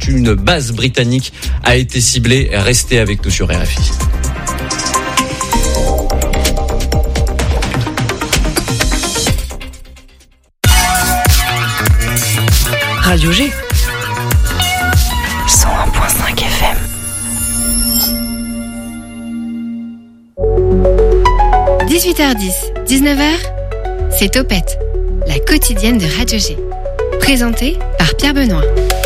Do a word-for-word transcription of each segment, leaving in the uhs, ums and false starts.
qu'une base britannique a été ciblée. Restez avec nous sur R F I. Radio G cent un virgule cinq F M. dix-huit heures dix, dix-neuf heures, c'est Topette, la quotidienne de Radio G. Présentée par Pierre Benoît.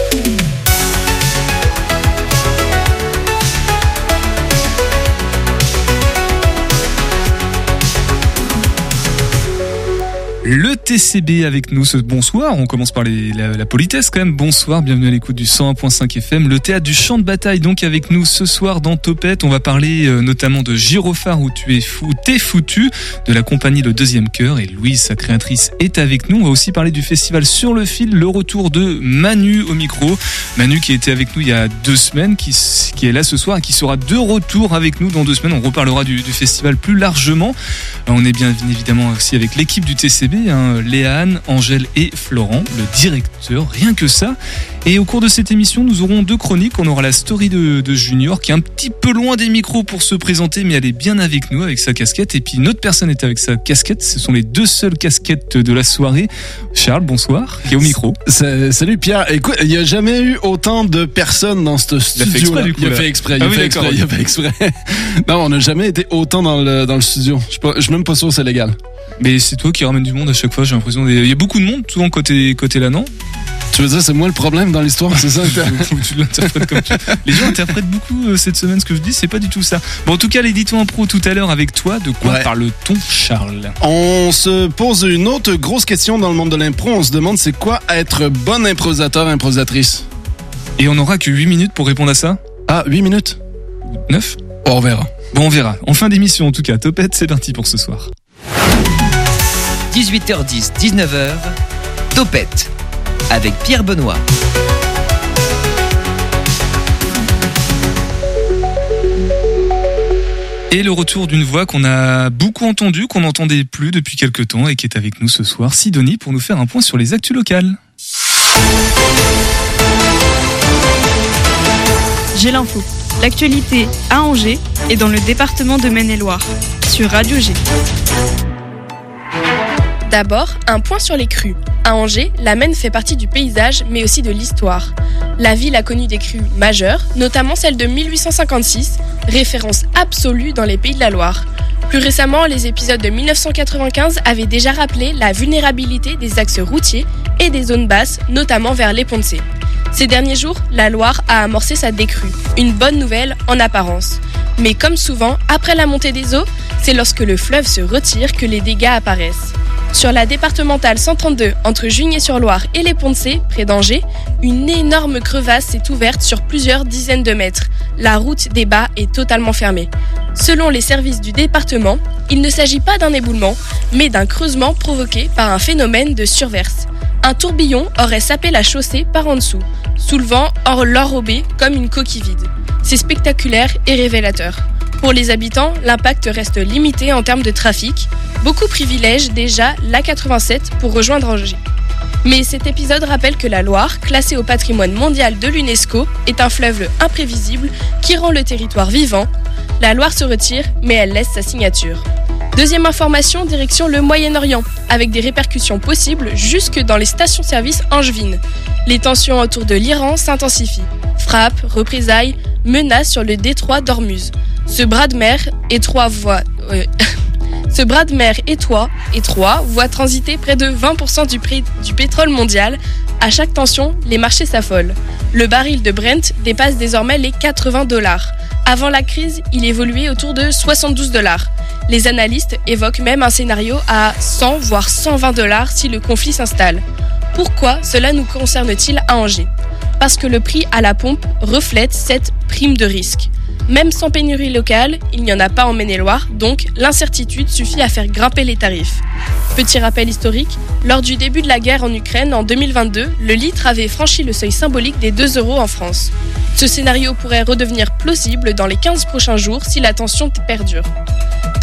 Le T C B avec nous ce bonsoir. On commence par les, la, la politesse quand même. Bonsoir, bienvenue à l'écoute du cent un virgule cinq F M. Le théâtre du champ de bataille donc avec nous ce soir dans Topette. On va parler euh, notamment de Gyrophare où tu es fou, t'es foutu, de la compagnie Le Deuxième Cœur, et Louise, sa créatrice, est avec nous. On va aussi parler du festival Sur le Fil, le retour de Manu au micro. Manu qui était avec nous il y a deux semaines, qui, qui est là ce soir et qui sera de retour avec nous dans deux semaines. On reparlera du, du festival plus largement. On est bien évidemment aussi avec l'équipe du T C B. Hein, Léane, Angèle et Florent, le directeur, rien que ça. Et au cours de cette émission, nous aurons deux chroniques. On aura la story de, de Junior, qui est un petit peu loin des micros pour se présenter, mais elle est bien avec nous, avec sa casquette. Et puis une autre personne est avec sa casquette. Ce sont les deux seules casquettes de la soirée. Charles, bonsoir, qui est au micro. Salut Pierre. Écoute, il n'y a jamais eu autant de personnes dans ce studio. Il a fait exprès, du coup. Il a fait exprès, il a fait exprès, il a fait exprès. Non, on n'a jamais été autant dans le, dans le studio. Je ne suis même pas sûr que c'est légal. Mais c'est toi qui ramène du monde à chaque fois, j'ai l'impression. Il y a beaucoup de monde, souvent côté, côté là, non? Tu veux dire, c'est moi le problème dans l'histoire, c'est ça? Tu l'interprètes comme tu... Les gens interprètent beaucoup euh, cette semaine ce que je dis, c'est pas du tout ça. Bon, en tout cas, l'édito impro tout à l'heure avec toi, de quoi ouais. parle-t-on, Charles? On se pose une autre grosse question dans le monde de l'impro. On se demande c'est quoi être bon improvisateur, improvisatrice? Et on n'aura que huit minutes pour répondre à ça? Ah, huit minutes? neuf? Oh, on verra. Bon, on verra. En fin d'émission, en tout cas, Topette, c'est parti pour ce soir. dix-huit heures dix, dix-neuf heures, Topette avec Pierre Benoît. Et le retour d'une voix qu'on a beaucoup entendue, qu'on n'entendait plus depuis quelques temps et qui est avec nous ce soir, Sidonie, pour nous faire un point sur les actus locales. J'ai l'info. L'actualité à Angers et dans le département de Maine-et-Loire, sur Radio G. D'abord, un point sur les crues. À Angers, la Maine fait partie du paysage, mais aussi de l'histoire. La ville a connu des crues majeures, notamment celle de mille huit cent cinquante-six, référence absolue dans les Pays de la Loire. Plus récemment, les épisodes de mille neuf cent quatre-vingt-quinze avaient déjà rappelé la vulnérabilité des axes routiers et des zones basses, notamment vers les Ponts-de-Cé. Ces derniers jours, la Loire a amorcé sa décrue. Une bonne nouvelle en apparence. Mais comme souvent, après la montée des eaux, c'est lorsque le fleuve se retire que les dégâts apparaissent. Sur la départementale cent trente-deux, entre Juigné-sur-Loire et les Ponts-de-Cé, près d'Angers, une énorme crevasse s'est ouverte sur plusieurs dizaines de mètres. La route des Bas est totalement fermée. Selon les services du département, il ne s'agit pas d'un éboulement, mais d'un creusement provoqué par un phénomène de surverse. Un tourbillon aurait sapé la chaussée par en dessous, soulevant l'enrobé comme une coquille vide. C'est spectaculaire et révélateur. Pour les habitants, l'impact reste limité en termes de trafic. Beaucoup privilègent déjà l'A quatre-vingt-sept pour rejoindre Angers. Mais cet épisode rappelle que la Loire, classée au patrimoine mondial de l'UNESCO, est un fleuve imprévisible qui rend le territoire vivant. La Loire se retire, mais elle laisse sa signature. Deuxième information, direction le Moyen-Orient, avec des répercussions possibles jusque dans les stations-service angevines. Les tensions autour de l'Iran s'intensifient. Frappes, représailles, menaces sur le détroit d'Ormuz. Ce bras de mer étroit voit... Euh, Ce bras de mer étroit, étroit voit transiter près de vingt pour cent du prix du pétrole mondial. À chaque tension, les marchés s'affolent. Le baril de Brent dépasse désormais les quatre-vingts dollars. Avant la crise, il évoluait autour de soixante-douze dollars. Les analystes évoquent même un scénario à cent voire cent vingt dollars si le conflit s'installe. Pourquoi cela nous concerne-t-il à Angers ? Parce que le prix à la pompe reflète cette prime de risque. Même sans pénurie locale, il n'y en a pas en Maine-et-Loire, donc l'incertitude suffit à faire grimper les tarifs. Petit rappel historique, lors du début de la guerre en Ukraine en deux mille vingt-deux, le litre avait franchi le seuil symbolique des deux euros en France. Ce scénario pourrait redevenir plausible dans les quinze prochains jours si la tension perdure.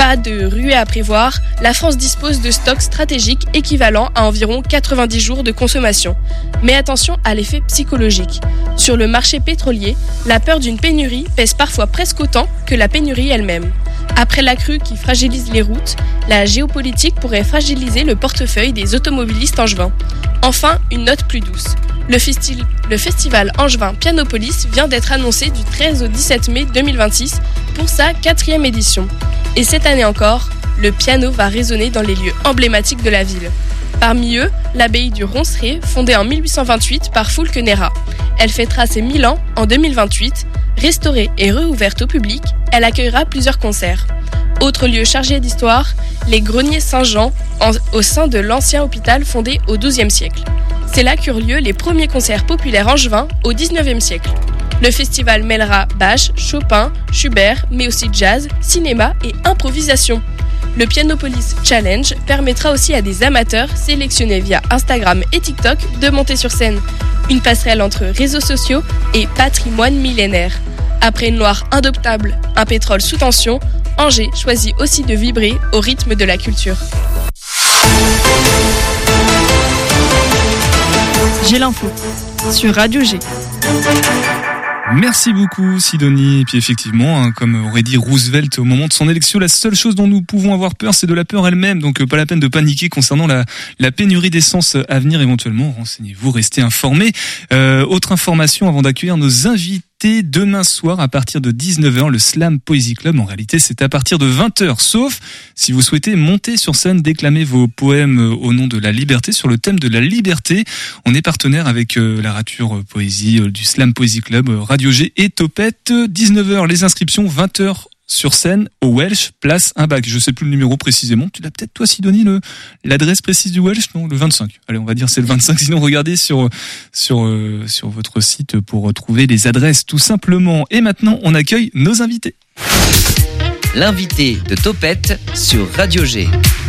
Pas de ruée à prévoir, la France dispose de stocks stratégiques équivalents à environ quatre-vingt-dix jours de consommation. Mais attention à l'effet psychologique. Sur le marché pétrolier, la peur d'une pénurie pèse parfois presque autant que la pénurie elle-même. Après la crue qui fragilise les routes, la géopolitique pourrait fragiliser le portefeuille des automobilistes angevins. Enfin, une note plus douce. Le, festi- le festival angevin Pianopolis vient d'être annoncé du treize au dix-sept mai deux mille vingt-six pour sa quatrième édition. Et cette année encore, le piano va résonner dans les lieux emblématiques de la ville. Parmi eux, l'abbaye du Ronceret, fondée en mille huit cent vingt-huit par Fulk Nera. Elle fêtera ses mille ans en deux mille vingt-huit. Restaurée et réouverte au public, elle accueillera plusieurs concerts. Autre lieu chargé d'histoire, les greniers Saint-Jean, en, au sein de l'ancien hôpital fondé au douzième siècle. C'est là qu'eurent lieu les premiers concerts populaires angevins au dix-neuvième siècle. Le festival mêlera Bach, Chopin, Schubert, mais aussi jazz, cinéma et improvisation. Le Pianopolis Challenge permettra aussi à des amateurs sélectionnés via Instagram et TikTok de monter sur scène. Une passerelle entre réseaux sociaux et patrimoine millénaire. Après une Loire indoptable, un pétrole sous tension, Angers choisit aussi de vibrer au rythme de la culture. J'ai l'info sur Radio G. Merci beaucoup Sidonie. Et puis effectivement, hein, comme aurait dit Roosevelt au moment de son élection, la seule chose dont nous pouvons avoir peur, c'est de la peur elle-même. Donc euh, pas la peine de paniquer concernant la, la pénurie d'essence à venir éventuellement. Renseignez-vous, restez informés. Euh, autre information avant d'accueillir nos invités. Demain soir à partir de dix-neuf heures, le Slam Poésie Club. En réalité, c'est à partir de vingt heures. Sauf si vous souhaitez monter sur scène, déclamer vos poèmes au nom de la liberté, sur le thème de la liberté. On est partenaire avec euh, la Rature Poésie euh, du Slam Poésie Club, euh, Radio G et Topette. dix-neuf heures, les inscriptions, vingt heures sur scène au Welsh, place un bac. Je sais plus le numéro précisément. Tu l'as peut-être toi, Sidonie, le l'adresse précise du Welsh? Non, le vingt-cinq. Allez, on va dire c'est le vingt-cinq. Sinon, regardez sur sur euh, sur votre site pour trouver les adresses, tout simplement. Et maintenant, on accueille nos invités. L'invité de Topette sur Radio G.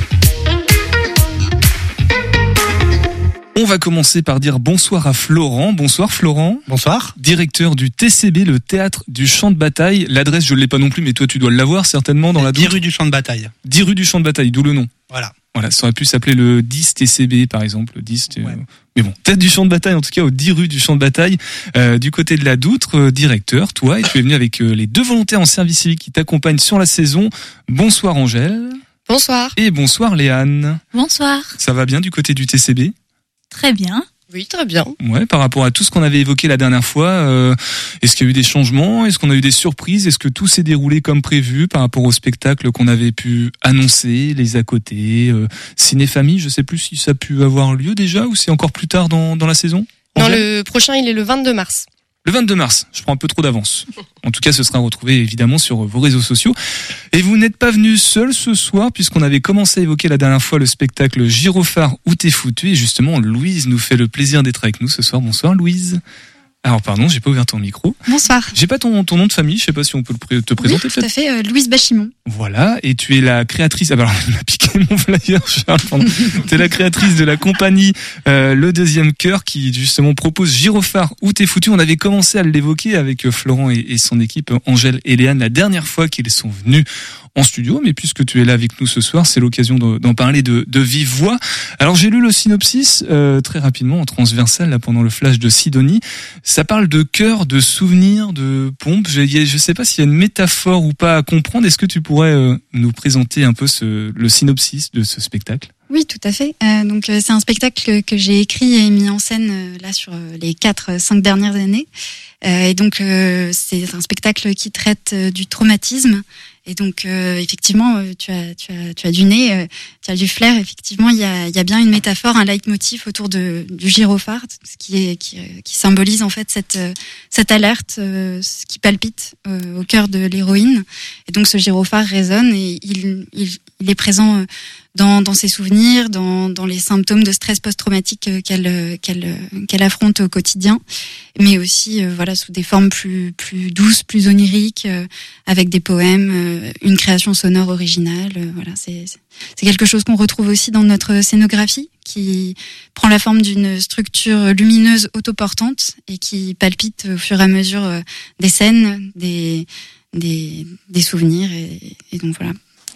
On va commencer par dire bonsoir à Florent. Bonsoir Florent. Bonsoir. Directeur du T C B, le théâtre du champ de bataille. L'adresse, je ne l'ai pas non plus, mais toi tu dois l'avoir certainement dans la dix rue du champ de bataille. dix rue du champ de bataille, d'où le nom. Voilà. Voilà, ça aurait pu s'appeler le dix T C B par exemple, le dix. Ouais. Euh... Mais bon, tête du champ de bataille, en tout cas au dix rue du champ de bataille, euh, du côté de la Doutre, euh, directeur, toi, et tu es venu avec euh, les deux volontaires en service civique qui t'accompagnent sur la saison. Bonsoir Angèle. Bonsoir. Et bonsoir Léane. Bonsoir. Ça va bien du côté du T C B? Très bien. Oui, très bien. Ouais, par rapport à tout ce qu'on avait évoqué la dernière fois, euh, est-ce qu'il y a eu des changements? Est-ce qu'on a eu des surprises? Est-ce que tout s'est déroulé comme prévu par rapport au spectacle qu'on avait pu annoncer, les à côté, euh, ciné-famille? Je sais plus si ça a pu avoir lieu déjà ou c'est encore plus tard dans, dans la saison? Non, le prochain, il est le vingt-deux mars. Le vingt-deux mars, je prends un peu trop d'avance. En tout cas, ce sera retrouvé évidemment sur vos réseaux sociaux. Et vous n'êtes pas venu seul ce soir, puisqu'on avait commencé à évoquer la dernière fois le spectacle Gyrophare où t'es foutu. Et justement, Louise nous fait le plaisir d'être avec nous ce soir. Bonsoir Louise. Alors pardon, j'ai pas ouvert ton micro. Bonsoir. J'ai pas ton, ton nom de famille, je sais pas si on peut le, te présenter. Oui, tout à fait, euh, Louise Bachimon. Voilà, et tu es la créatrice, ah bah alors il m'a piqué mon flyer Charles, pardon. Tu es la créatrice de la compagnie euh, Le Deuxième Cœur qui justement propose Gyrophare où t'es foutu. On avait commencé à l'évoquer avec Florent et, et son équipe, Angèle et Léane, la dernière fois qu'ils sont venus en studio, mais puisque tu es là avec nous ce soir, c'est l'occasion de, d'en parler de, de vive voix. Alors j'ai lu le synopsis euh, très rapidement en transversal là pendant le flash de Sidonie. Ça parle de cœur, de souvenirs, de pompe. Je, je sais pas s'il y a une métaphore ou pas à comprendre. Est-ce que tu pourrais euh, nous présenter un peu ce, le synopsis de ce spectacle? Oui, tout à fait. Euh, donc euh, c'est un spectacle que, que j'ai écrit et mis en scène euh, là sur euh, les quatre, cinq dernières années. Euh, et donc euh, c'est un spectacle qui traite euh, du traumatisme. Et donc euh, effectivement, euh, tu as tu as tu as du nez, euh, tu as du flair. Effectivement, il y a il y a bien une métaphore, un leitmotiv autour de du gyrophare, ce qui est qui, qui symbolise en fait cette cette alerte, euh, ce qui palpite euh, au cœur de l'héroïne. Et donc ce gyrophare résonne et il il, il est présent euh, dans dans ses souvenirs, dans dans les symptômes de stress post-traumatique qu'elle qu'elle qu'elle affronte au quotidien, mais aussi euh, voilà sous des formes plus plus douces, plus oniriques, euh, avec des poèmes, euh, une création sonore originale. Euh, voilà, c'est c'est quelque chose qu'on retrouve aussi dans notre scénographie, qui prend la forme d'une structure lumineuse autoportante et qui palpite au fur et à mesure euh, des scènes, des des des souvenirs et, et donc voilà.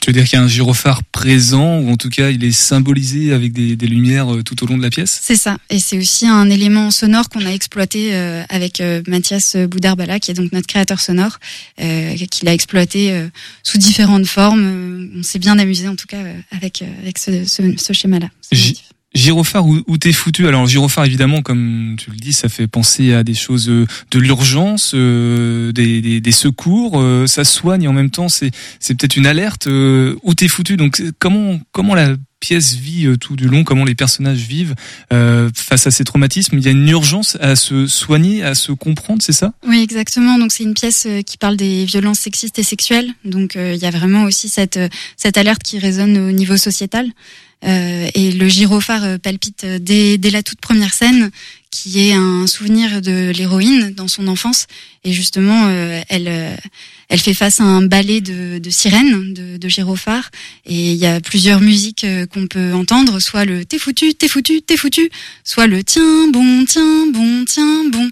Tu veux dire qu'il y a un gyrophare présent, ou en tout cas il est symbolisé avec des, des lumières tout au long de la pièce? C'est ça. Et c'est aussi un élément sonore qu'on a exploité euh, avec euh, Mathias Boudarbala, qui est donc notre créateur sonore, euh, qui l'a exploité euh, sous différentes formes. On s'est bien amusé en tout cas euh, avec, euh, avec ce, ce, ce schéma-là. J- Gyrophare, où, où t'es foutu? Alors gyrophare, évidemment, comme tu le dis, ça fait penser à des choses de l'urgence, euh, des, des, des secours, euh, ça soigne en même temps, c'est, c'est peut-être une alerte. Euh, où t'es foutu? Donc comment, comment la pièce vit euh, tout du long, comment les personnages vivent euh, face à ces traumatismes? Il y a une urgence à se soigner, à se comprendre, c'est ça? Oui, exactement. Donc c'est une pièce qui parle des violences sexistes et sexuelles. Donc euh, il y a vraiment aussi cette, cette alerte qui résonne au niveau sociétal. Euh, et le gyrophare palpite dès, dès la toute première scène, qui est un souvenir de l'héroïne dans son enfance. Et justement, euh, elle, elle fait face à un ballet de, de sirènes, de, de gyrophares. Et il y a plusieurs musiques qu'on peut entendre, soit le t'es foutu, t'es foutu, t'es foutu, soit le tiens bon, tiens bon, tiens bon.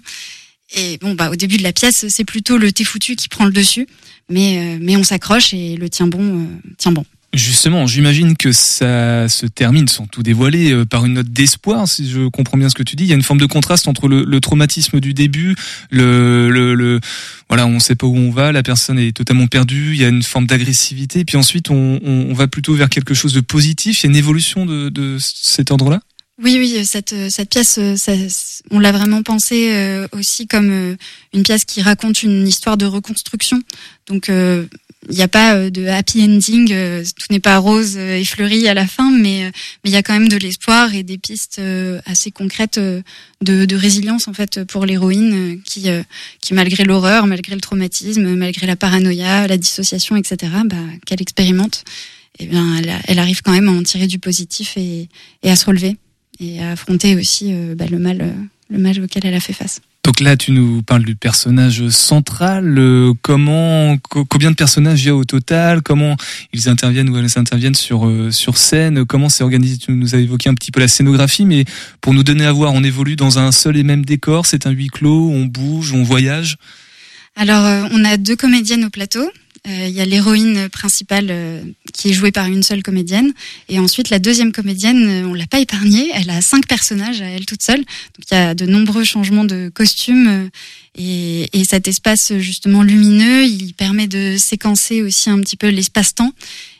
Et bon, bah au début de la pièce, c'est plutôt le t'es foutu qui prend le dessus, mais euh, mais on s'accroche et le tiens bon, euh, tiens bon. Justement, j'imagine que ça se termine, sans tout dévoiler, euh, par une note d'espoir, si je comprends bien ce que tu dis. Il y a une forme de contraste entre le, le traumatisme du début, le, le, le, voilà, on sait pas où on va, la personne est totalement perdue, il y a une forme d'agressivité, puis ensuite on, on, on va plutôt vers quelque chose de positif. Il y a une évolution de, de cet ordre-là? Oui, oui, cette cette pièce, ça, on l'a vraiment pensée euh, aussi comme euh, une pièce qui raconte une histoire de reconstruction. Donc euh, il n'y a pas de happy ending, euh, tout n'est pas rose et fleuri à la fin, mais mais il y a quand même de l'espoir et des pistes euh, assez concrètes euh, de, de résilience en fait pour l'héroïne euh, qui euh, qui malgré l'horreur, malgré le traumatisme, malgré la paranoïa, la dissociation, et cetera, bah, qu'elle expérimente, et bien elle, elle arrive quand même à en tirer du positif et, et à se relever et à affronter aussi euh, bah, le mal, euh, le mal auquel elle a fait face. Donc là, tu nous parles du personnage central. Euh, comment, co- combien de personnages il y a au total? Comment ils interviennent ou elles interviennent sur euh, sur scène? Comment c'est organisé? Tu nous as évoqué un petit peu la scénographie, mais pour nous donner à voir, on évolue dans un seul et même décor. C'est un huis clos. On bouge, on voyage. Alors, euh, on a deux comédiennes au plateau. Il euh, y a l'héroïne principale euh, qui est jouée par une seule comédienne, et ensuite la deuxième comédienne, euh, on l'a pas épargnée, elle a cinq personnages à elle toute seule, donc il y a de nombreux changements de costumes, euh, et, et cet espace justement lumineux, il permet de séquencer aussi un petit peu l'espace-temps,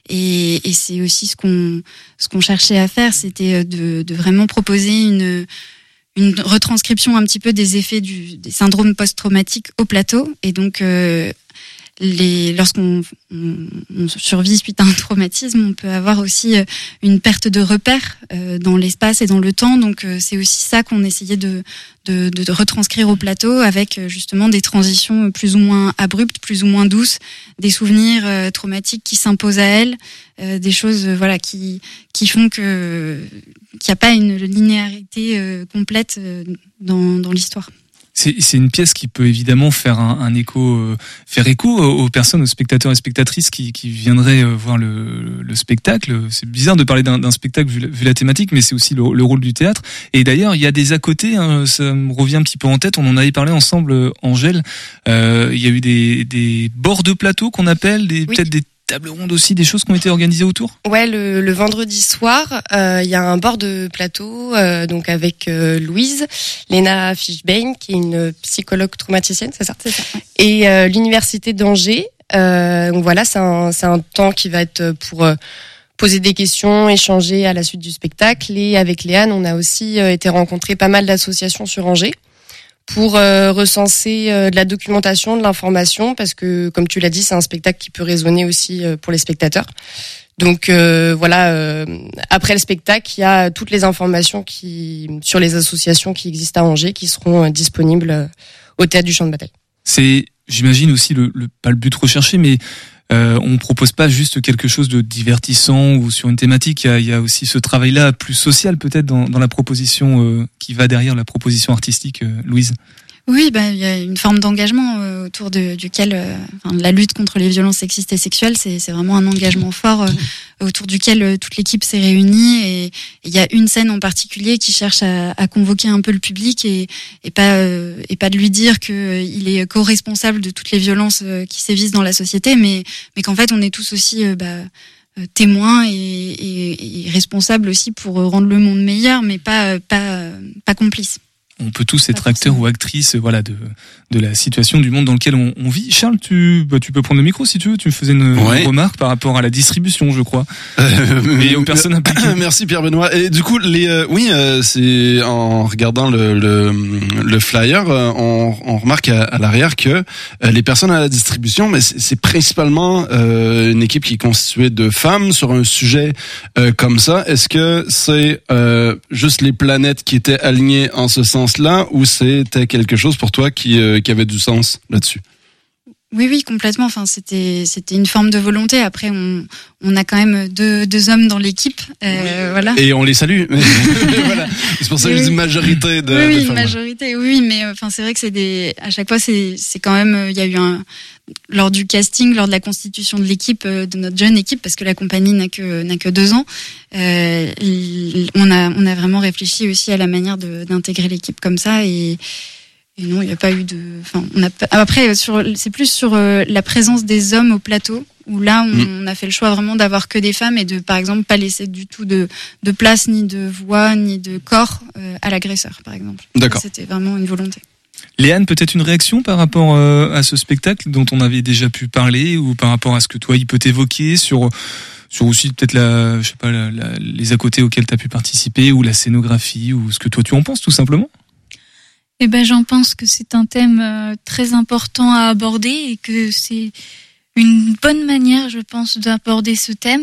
et, et c'est aussi ce qu'on ce qu'on cherchait à faire, c'était de, de vraiment proposer une une retranscription un petit peu des effets du des syndromes post-traumatiques au plateau, et donc euh, Les, lorsqu'on on, on survit suite à un traumatisme, on peut avoir aussi une perte de repères euh, dans l'espace et dans le temps. Donc euh, c'est aussi ça qu'on essayait de, de, de retranscrire au plateau, avec justement des transitions plus ou moins abruptes, plus ou moins douces, des souvenirs euh, traumatiques qui s'imposent à elle, euh, des choses euh, voilà qui qui font que qu'il n'y a pas une linéarité euh, complète euh, dans, dans l'histoire. C'est, c'est une pièce qui peut évidemment faire un, un écho, euh, faire écho aux personnes, aux spectateurs et spectatrices qui, qui viendraient euh, voir le, le spectacle. C'est bizarre de parler d'un, d'un spectacle vu la, vu la thématique, mais c'est aussi le, le rôle du théâtre. Et d'ailleurs, il y a des à côté, hein, ça me revient un petit peu en tête. On en avait parlé ensemble, Angèle. Euh, il y a eu des, des bords de plateau qu'on appelle, des, oui. peut-être des tables rondes aussi, des choses qui ont été organisées autour? Ouais, le, le vendredi soir, il euh, y a un bord de plateau, euh, donc avec euh, Louise, Léna Fishbein, qui est une psychologue traumaticienne, c'est ça, c'est ça. Et euh, l'université d'Angers. Euh, donc voilà, c'est un, c'est un temps qui va être pour euh, poser des questions, échanger à la suite du spectacle. Et avec Léane, on a aussi euh, été rencontrer pas mal d'associations sur Angers pour euh, recenser euh, de la documentation, de l'information, parce que, comme tu l'as dit, c'est un spectacle qui peut résonner aussi euh, pour les spectateurs. Donc euh, voilà, euh, après le spectacle, il y a toutes les informations qui sur les associations qui existent à Angers qui seront euh, disponibles euh, au Théâtre du Champ de Bataille. C'est, j'imagine aussi, le, le pas le but recherché, mais Euh, on propose pas juste quelque chose de divertissant ou sur une thématique. Il y a, il y a aussi ce travail-là plus social peut-être dans, dans la proposition euh, qui va derrière la proposition artistique, euh, Louise. Oui, bah, il y a une forme d'engagement euh, autour de, duquel euh, enfin, la lutte contre les violences sexistes et sexuelles, c'est, c'est vraiment un engagement fort euh, autour duquel euh, toute l'équipe s'est réunie, et il y a une scène en particulier qui cherche à, à convoquer un peu le public et, et pas euh, et pas de lui dire que euh, il est co-responsable de toutes les violences euh, qui sévissent dans la société, mais mais qu'en fait on est tous aussi euh, bah, euh, témoin et, et, et responsable aussi pour rendre le monde meilleur, mais pas pas pas complice. On peut tous être acteurs ou actrices, voilà, de de la situation du monde dans lequel on, on vit. Charles, tu bah, tu peux prendre le micro si tu veux. Tu me faisais une, ouais. une remarque par rapport à la distribution, je crois, euh, et aux personnes impliquées. Merci Pierre Benoît. Et du coup, les euh, oui, euh, c'est en regardant le le, le flyer, euh, on, on remarque à, à l'arrière que euh, les personnes à la distribution, mais c'est, c'est principalement euh, une équipe qui est constituée de femmes sur un sujet euh, comme ça. Est-ce que c'est euh, juste les planètes qui étaient alignées en ce sens là, ou c'était quelque chose pour toi qui euh, qui avait du sens là-dessus? Oui, oui, complètement. Enfin, c'était c'était une forme de volonté. Après, on on a quand même deux deux hommes dans l'équipe, euh, voilà. Et on les salue. Voilà. C'est pour ça que oui, je dis majorité de. Oui, oui, de femmes. majorité. Oui, mais enfin, c'est vrai que c'est des. À chaque fois, c'est c'est quand même. Il y a eu un lors du casting, lors de la constitution de l'équipe, de notre jeune équipe, parce que la compagnie n'a que n'a que deux ans. Euh, on a on a vraiment réfléchi aussi à la manière de d'intégrer l'équipe comme ça et. Et non, il n'y a pas eu de. Enfin, on a pas... après sur, c'est plus sur euh, la présence des hommes au plateau où là, on, mmh. on a fait le choix vraiment d'avoir que des femmes et de, par exemple, pas laisser du tout de de place ni de voix ni de corps euh, à l'agresseur, par exemple. D'accord. C'était vraiment une volonté. Léane, peut-être une réaction par rapport euh, à ce spectacle dont on avait déjà pu parler ou par rapport à ce que toi il peut t'évoquer sur sur aussi peut-être la, je sais pas, la, la, les à côté auxquels tu as pu participer ou la scénographie ou ce que toi tu en penses tout simplement. Eh ben, j'en pense que c'est un thème euh, très important à aborder et que c'est une bonne manière, je pense, d'aborder ce thème.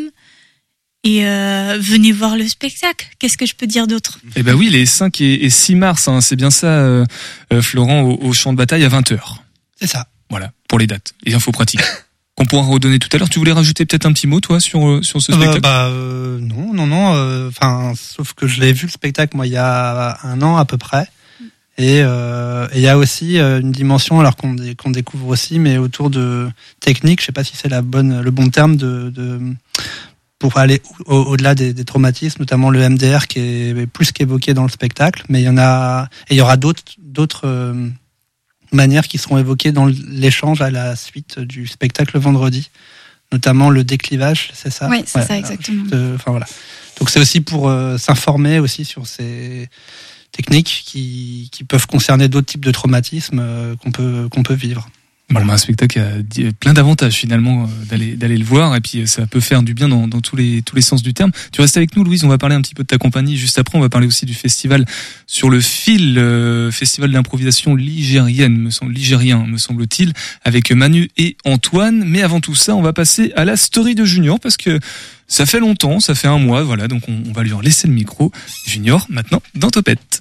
Et euh, venez voir le spectacle. Qu'est-ce que je peux dire d'autre ? Eh ben oui, les cinq et six mars, hein, c'est bien ça, euh, euh, Florent, au, au champ de bataille à vingt heures. C'est ça. Voilà, pour les dates, les infos pratiques. Qu'on pourra redonner tout à l'heure. Tu voulais rajouter peut-être un petit mot, toi, sur sur ce spectacle ? Bah, bah euh, non, non, non. Enfin, euh, sauf que je l'ai vu le spectacle moi il y a un an à peu près. Et il euh, y a aussi euh, une dimension, alors qu'on, dé, qu'on découvre aussi, mais autour de techniques. Je sais pas si c'est la bonne, le bon terme de, de pour aller au, au-delà des, des traumatismes, notamment le M D R qui est plus qu'évoqué dans le spectacle. Mais il y en a, et il y aura d'autres, d'autres euh, manières qui seront évoquées dans l'échange à la suite du spectacle vendredi, notamment le déclivage, c'est ça ? Oui, c'est ouais, ça exactement. Enfin voilà. Donc c'est aussi pour euh, s'informer aussi sur ces techniques qui, qui peuvent concerner d'autres types de traumatismes euh, qu'on peut, qu'on peut vivre. Bon, un spectacle a plein d'avantages finalement d'aller d'aller le voir et puis ça peut faire du bien dans, dans tous les tous les sens du terme. Tu restes avec nous, Louise. On va parler un petit peu de ta compagnie juste après. On va parler aussi du festival sur le fil, euh, festival d'improvisation ligérienne, me semble ligérien, me semble-t-il, avec Manu et Antoine. Mais avant tout ça, on va passer à la story de Junior parce que ça fait longtemps, ça fait un mois, voilà. Donc on, on va lui en laisser le micro. Junior, maintenant dans Topette.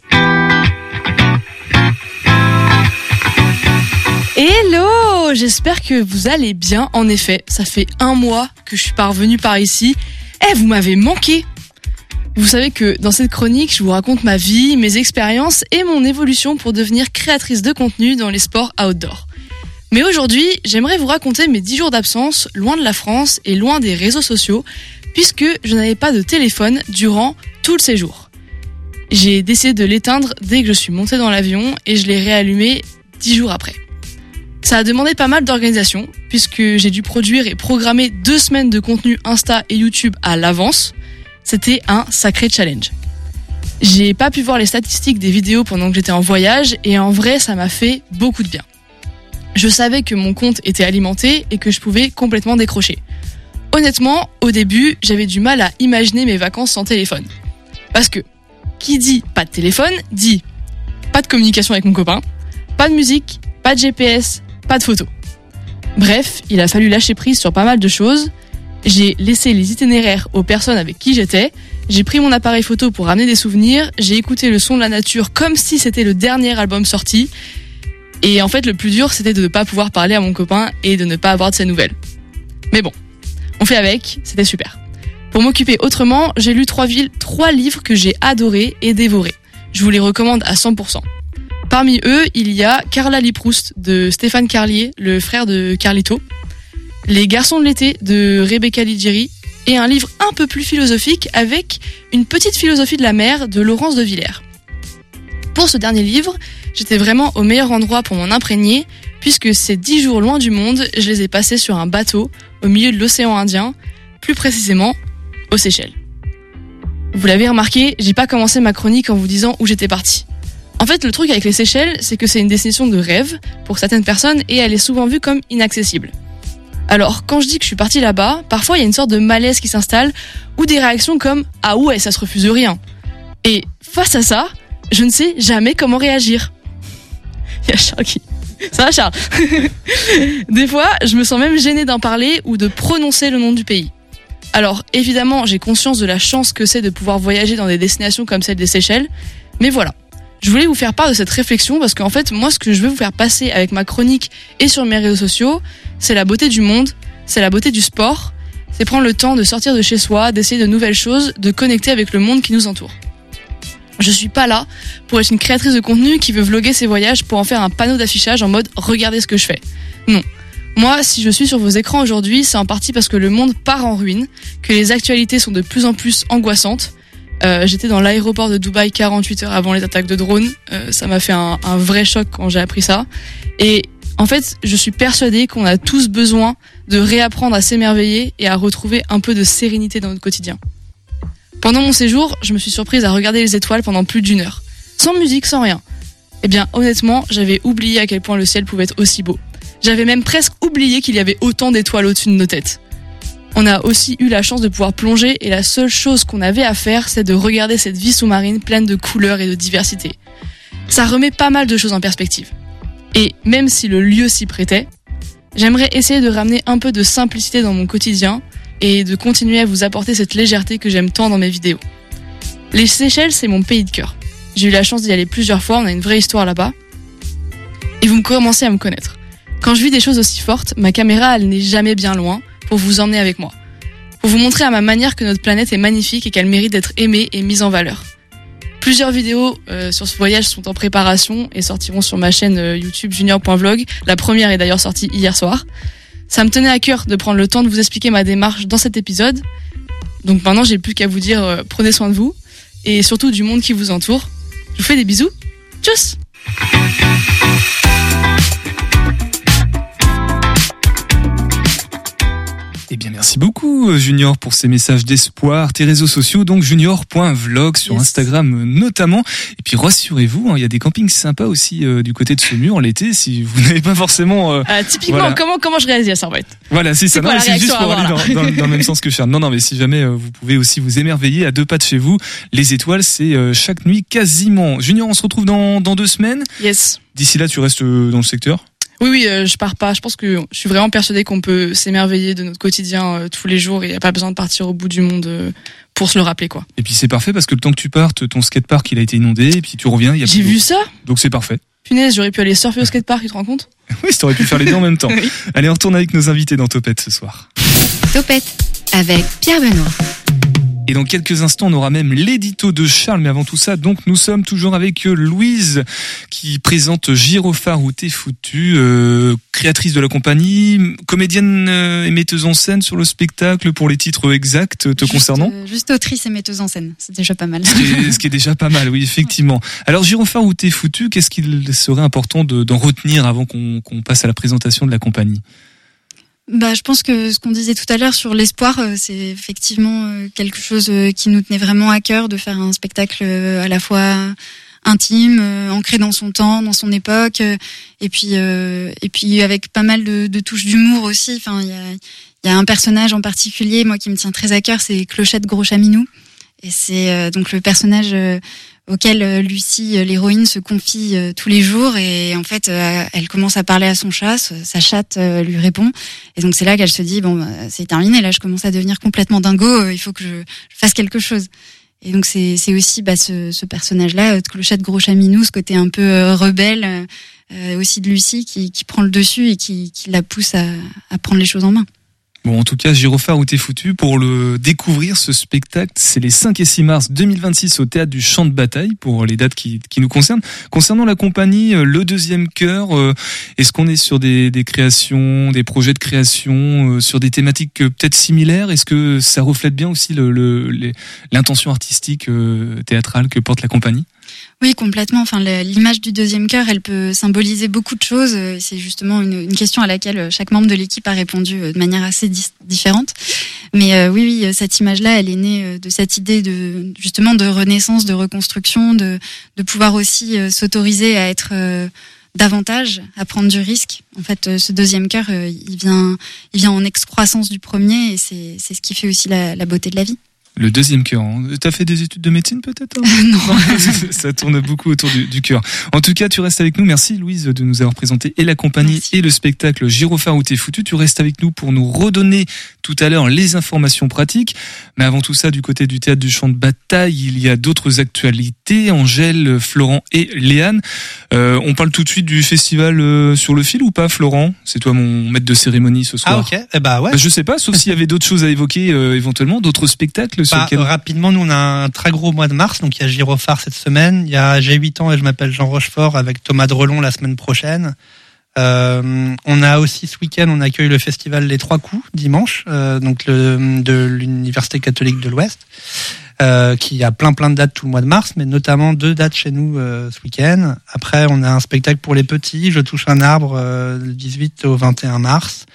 Hello, j'espère que vous allez bien. En effet, ça fait un mois que je suis parvenue par ici. Eh, vous m'avez manqué. Vous savez que dans cette chronique, je vous raconte ma vie, mes expériences et mon évolution pour devenir créatrice de contenu dans les sports outdoor. Mais aujourd'hui, j'aimerais vous raconter mes dix jours d'absence, loin de la France et loin des réseaux sociaux, puisque je n'avais pas de téléphone durant tout le séjour. J'ai décidé de l'éteindre dès que je suis montée dans l'avion et je l'ai réallumé dix jours après. Ça a demandé pas mal d'organisation, puisque j'ai dû produire et programmer deux semaines de contenu Insta et YouTube à l'avance. C'était un sacré challenge. J'ai pas pu voir les statistiques des vidéos pendant que j'étais en voyage, et en vrai, ça m'a fait beaucoup de bien. Je savais que mon compte était alimenté et que je pouvais complètement décrocher. Honnêtement, au début, j'avais du mal à imaginer mes vacances sans téléphone. Parce que, qui dit pas de téléphone, dit pas de communication avec mon copain, pas de musique, pas de G P S, pas de photos. Bref, il a fallu lâcher prise sur pas mal de choses. J'ai laissé les itinéraires aux personnes avec qui j'étais. J'ai pris mon appareil photo pour ramener des souvenirs. J'ai écouté le son de la nature comme si c'était le dernier album sorti. Et en fait, le plus dur, c'était de ne pas pouvoir parler à mon copain et de ne pas avoir de ses nouvelles. Mais bon, on fait avec, c'était super. Pour m'occuper autrement, j'ai lu trois, villes, trois livres que j'ai adorés et dévorés. Je vous les recommande à cent pour cent. Parmi eux, il y a Carla Liproust de Stéphane Carlier, le frère de Carlito, Les Garçons de l'été de Rebecca Ligieri et un livre un peu plus philosophique avec une petite philosophie de la mer de Laurence de Villers. Pour ce dernier livre, j'étais vraiment au meilleur endroit pour m'en imprégner puisque ces dix jours loin du monde, je les ai passés sur un bateau au milieu de l'océan Indien, plus précisément aux Seychelles. Vous l'avez remarqué, j'ai pas commencé ma chronique en vous disant où j'étais partie. En fait, le truc avec les Seychelles, c'est que c'est une destination de rêve pour certaines personnes et elle est souvent vue comme inaccessible. Alors, quand je dis que je suis partie là-bas, parfois il y a une sorte de malaise qui s'installe ou des réactions comme « Ah ouais, ça se refuse de rien ». Et face à ça, je ne sais jamais comment réagir. Il y a Charles qui... Ça va Charles? Des fois, je me sens même gênée d'en parler ou de prononcer le nom du pays. Alors, évidemment, j'ai conscience de la chance que c'est de pouvoir voyager dans des destinations comme celle des Seychelles, mais voilà. Je voulais vous faire part de cette réflexion parce qu'en fait, moi, ce que je veux vous faire passer avec ma chronique et sur mes réseaux sociaux, c'est la beauté du monde, c'est la beauté du sport, c'est prendre le temps de sortir de chez soi, d'essayer de nouvelles choses, de connecter avec le monde qui nous entoure. Je suis pas là pour être une créatrice de contenu qui veut vlogger ses voyages pour en faire un panneau d'affichage en mode « regardez ce que je fais ». Non. Moi, si je suis sur vos écrans aujourd'hui, c'est en partie parce que le monde part en ruine, que les actualités sont de plus en plus angoissantes. Euh, j'étais dans l'aéroport de Dubaï quarante-huit heures avant les attaques de drones. Euh, ça m'a fait un, un vrai choc quand j'ai appris ça. Et en fait, je suis persuadée qu'on a tous besoin de réapprendre à s'émerveiller et à retrouver un peu de sérénité dans notre quotidien. Pendant mon séjour, je me suis surprise à regarder les étoiles pendant plus d'une heure. Sans musique, sans rien. Eh bien, honnêtement, j'avais oublié à quel point le ciel pouvait être aussi beau. J'avais même presque oublié qu'il y avait autant d'étoiles au-dessus de nos têtes. On a aussi eu la chance de pouvoir plonger et la seule chose qu'on avait à faire, c'est de regarder cette vie sous-marine pleine de couleurs et de diversité. Ça remet pas mal de choses en perspective. Et même si le lieu s'y prêtait, j'aimerais essayer de ramener un peu de simplicité dans mon quotidien et de continuer à vous apporter cette légèreté que j'aime tant dans mes vidéos. Les Seychelles, c'est mon pays de cœur. J'ai eu la chance d'y aller plusieurs fois, on a une vraie histoire là-bas. Et vous commencez à me connaître. Quand je vis des choses aussi fortes, ma caméra, elle n'est jamais bien loin pour vous emmener avec moi. Pour vous montrer à ma manière que notre planète est magnifique et qu'elle mérite d'être aimée et mise en valeur. Plusieurs vidéos euh, sur ce voyage sont en préparation et sortiront sur ma chaîne euh, YouTube junior point vlog. La première est d'ailleurs sortie hier soir. Ça me tenait à cœur de prendre le temps de vous expliquer ma démarche dans cet épisode. Donc maintenant, j'ai plus qu'à vous dire euh, prenez soin de vous et surtout du monde qui vous entoure. Je vous fais des bisous. Tchuss! Eh bien, merci beaucoup, Junior, pour ces messages d'espoir. Tes réseaux sociaux, donc junior point vlog sur yes. Instagram notamment. Et puis, rassurez-vous, hein, il y a des campings sympas aussi euh, du côté de Saumur l'été, si vous n'avez pas forcément... Euh, euh, typiquement, voilà. comment, comment je réagis à ça, en fait? Voilà, c'est ça. Non, c'est juste pour aller dans, dans, dans le même sens que Charles. Non, non, mais si jamais euh, vous pouvez aussi vous émerveiller à deux pas de chez vous, les étoiles, c'est euh, chaque nuit quasiment. Junior, on se retrouve dans, dans deux semaines. Yes. D'ici là, tu restes euh, dans le secteur? Oui, oui, euh, je pars pas. Je pense que je suis vraiment persuadée qu'on peut s'émerveiller de notre quotidien euh, tous les jours et il n'y a pas besoin de partir au bout du monde euh, pour se le rappeler, quoi. Et puis c'est parfait parce que le temps que tu partes, ton skatepark il a été inondé et puis tu reviens. Y a J'ai vu ça. Donc c'est parfait. Punaise, j'aurais pu aller surfer au skatepark, tu te rends compte? Oui, t'aurais pu faire les deux en même temps. Oui. Allez, on retourne avec nos invités dans Topette ce soir. Topette avec Pierre Benoît. Et dans quelques instants, on aura même l'édito de Charles. Mais avant tout ça, donc, nous sommes toujours avec Louise, qui présente Gyrophare ou T'es foutu, euh, créatrice de la compagnie, comédienne et metteuse en scène sur le spectacle pour les titres exacts te juste, concernant. Euh, juste autrice et metteuse en scène, c'est déjà pas mal. Ce qui est, ce qui est déjà pas mal, oui, effectivement. Alors, Gyrophare ou T'es foutu, qu'est-ce qu'il serait important de, d'en retenir avant qu'on, qu'on passe à la présentation de la compagnie? Bah, je pense que ce qu'on disait tout à l'heure sur l'espoir, c'est effectivement quelque chose qui nous tenait vraiment à cœur, de faire un spectacle à la fois intime, ancré dans son temps, dans son époque, et puis et puis avec pas mal de, de touches d'humour aussi. Enfin, il y a il y a un personnage en particulier, moi, qui me tient très à cœur, c'est Clochette Gros Chaminou, et c'est donc le personnage auquel Lucie, l'héroïne, se confie tous les jours, et en fait elle commence à parler à son chat, sa chatte lui répond, et donc c'est là qu'elle se dit bon, c'est terminé, là je commence à devenir complètement dingo, il faut que je fasse quelque chose. Et donc c'est c'est aussi bah ce, ce personnage-là, Clochette Gros Chaminou, ce côté un peu rebelle euh, aussi de Lucie qui qui prend le dessus et qui qui la pousse à à prendre les choses en main. Bon, en tout cas, Gyrophare ou T'es foutu, pour le découvrir, ce spectacle, c'est les cinq et six mars deux mille vingt-six au Théâtre du Champ de Bataille, pour les dates qui, qui nous concernent. Concernant la compagnie, le deuxième cœur, euh, est-ce qu'on est sur des, des créations, des projets de création, euh, sur des thématiques peut-être similaires? Est-ce que ça reflète bien aussi le, le, les, l'intention artistique euh, théâtrale que porte la compagnie? Oui, complètement. Enfin, l'image du deuxième cœur, elle peut symboliser beaucoup de choses. C'est justement une, une question à laquelle chaque membre de l'équipe a répondu de manière assez dis- différente. Mais euh, oui, oui, cette image-là, elle est née euh, de cette idée de justement de renaissance, de reconstruction, de de pouvoir aussi euh, s'autoriser à être euh, davantage, à prendre du risque. En fait, euh, ce deuxième cœur, euh, il vient, il vient en excroissance du premier, et c'est c'est ce qui fait aussi la, la beauté de la vie. Le deuxième cœur. Hein. T'as fait des études de médecine peut-être hein? Non. Ça tourne beaucoup autour du, du cœur. En tout cas, tu restes avec nous. Merci Louise de nous avoir présenté et la compagnie Merci. et le spectacle Gyrophare où t'es foutu. Tu restes avec nous pour nous redonner tout à l'heure les informations pratiques. Mais avant tout ça, du côté du théâtre du Champ de Bataille, il y a d'autres actualités. Angèle, Florent et Léane. Euh, on parle tout de suite du festival euh, sur le fil ou pas, Florent? C'est toi mon maître de cérémonie ce soir. Ah ok. Eh bah ouais. Bah, je sais pas, sauf s'il y avait d'autres choses à évoquer euh, éventuellement, d'autres spectacles. Bah, lequel... Rapidement, nous on a un très gros mois de mars, donc il y a Gyrophare cette semaine, il y a J'ai huit ans et je m'appelle Jean Rochefort avec Thomas Drelon la semaine prochaine. Euh, on a aussi ce week-end, on accueille le festival Les Trois Coups dimanche, euh, donc le, de l'Université catholique de l'Ouest, euh, qui a plein plein de dates tout le mois de mars, mais notamment deux dates chez nous euh, ce week-end. Après, on a un spectacle pour les petits, Je touche un arbre, euh, le dix-huit au vingt et un mars.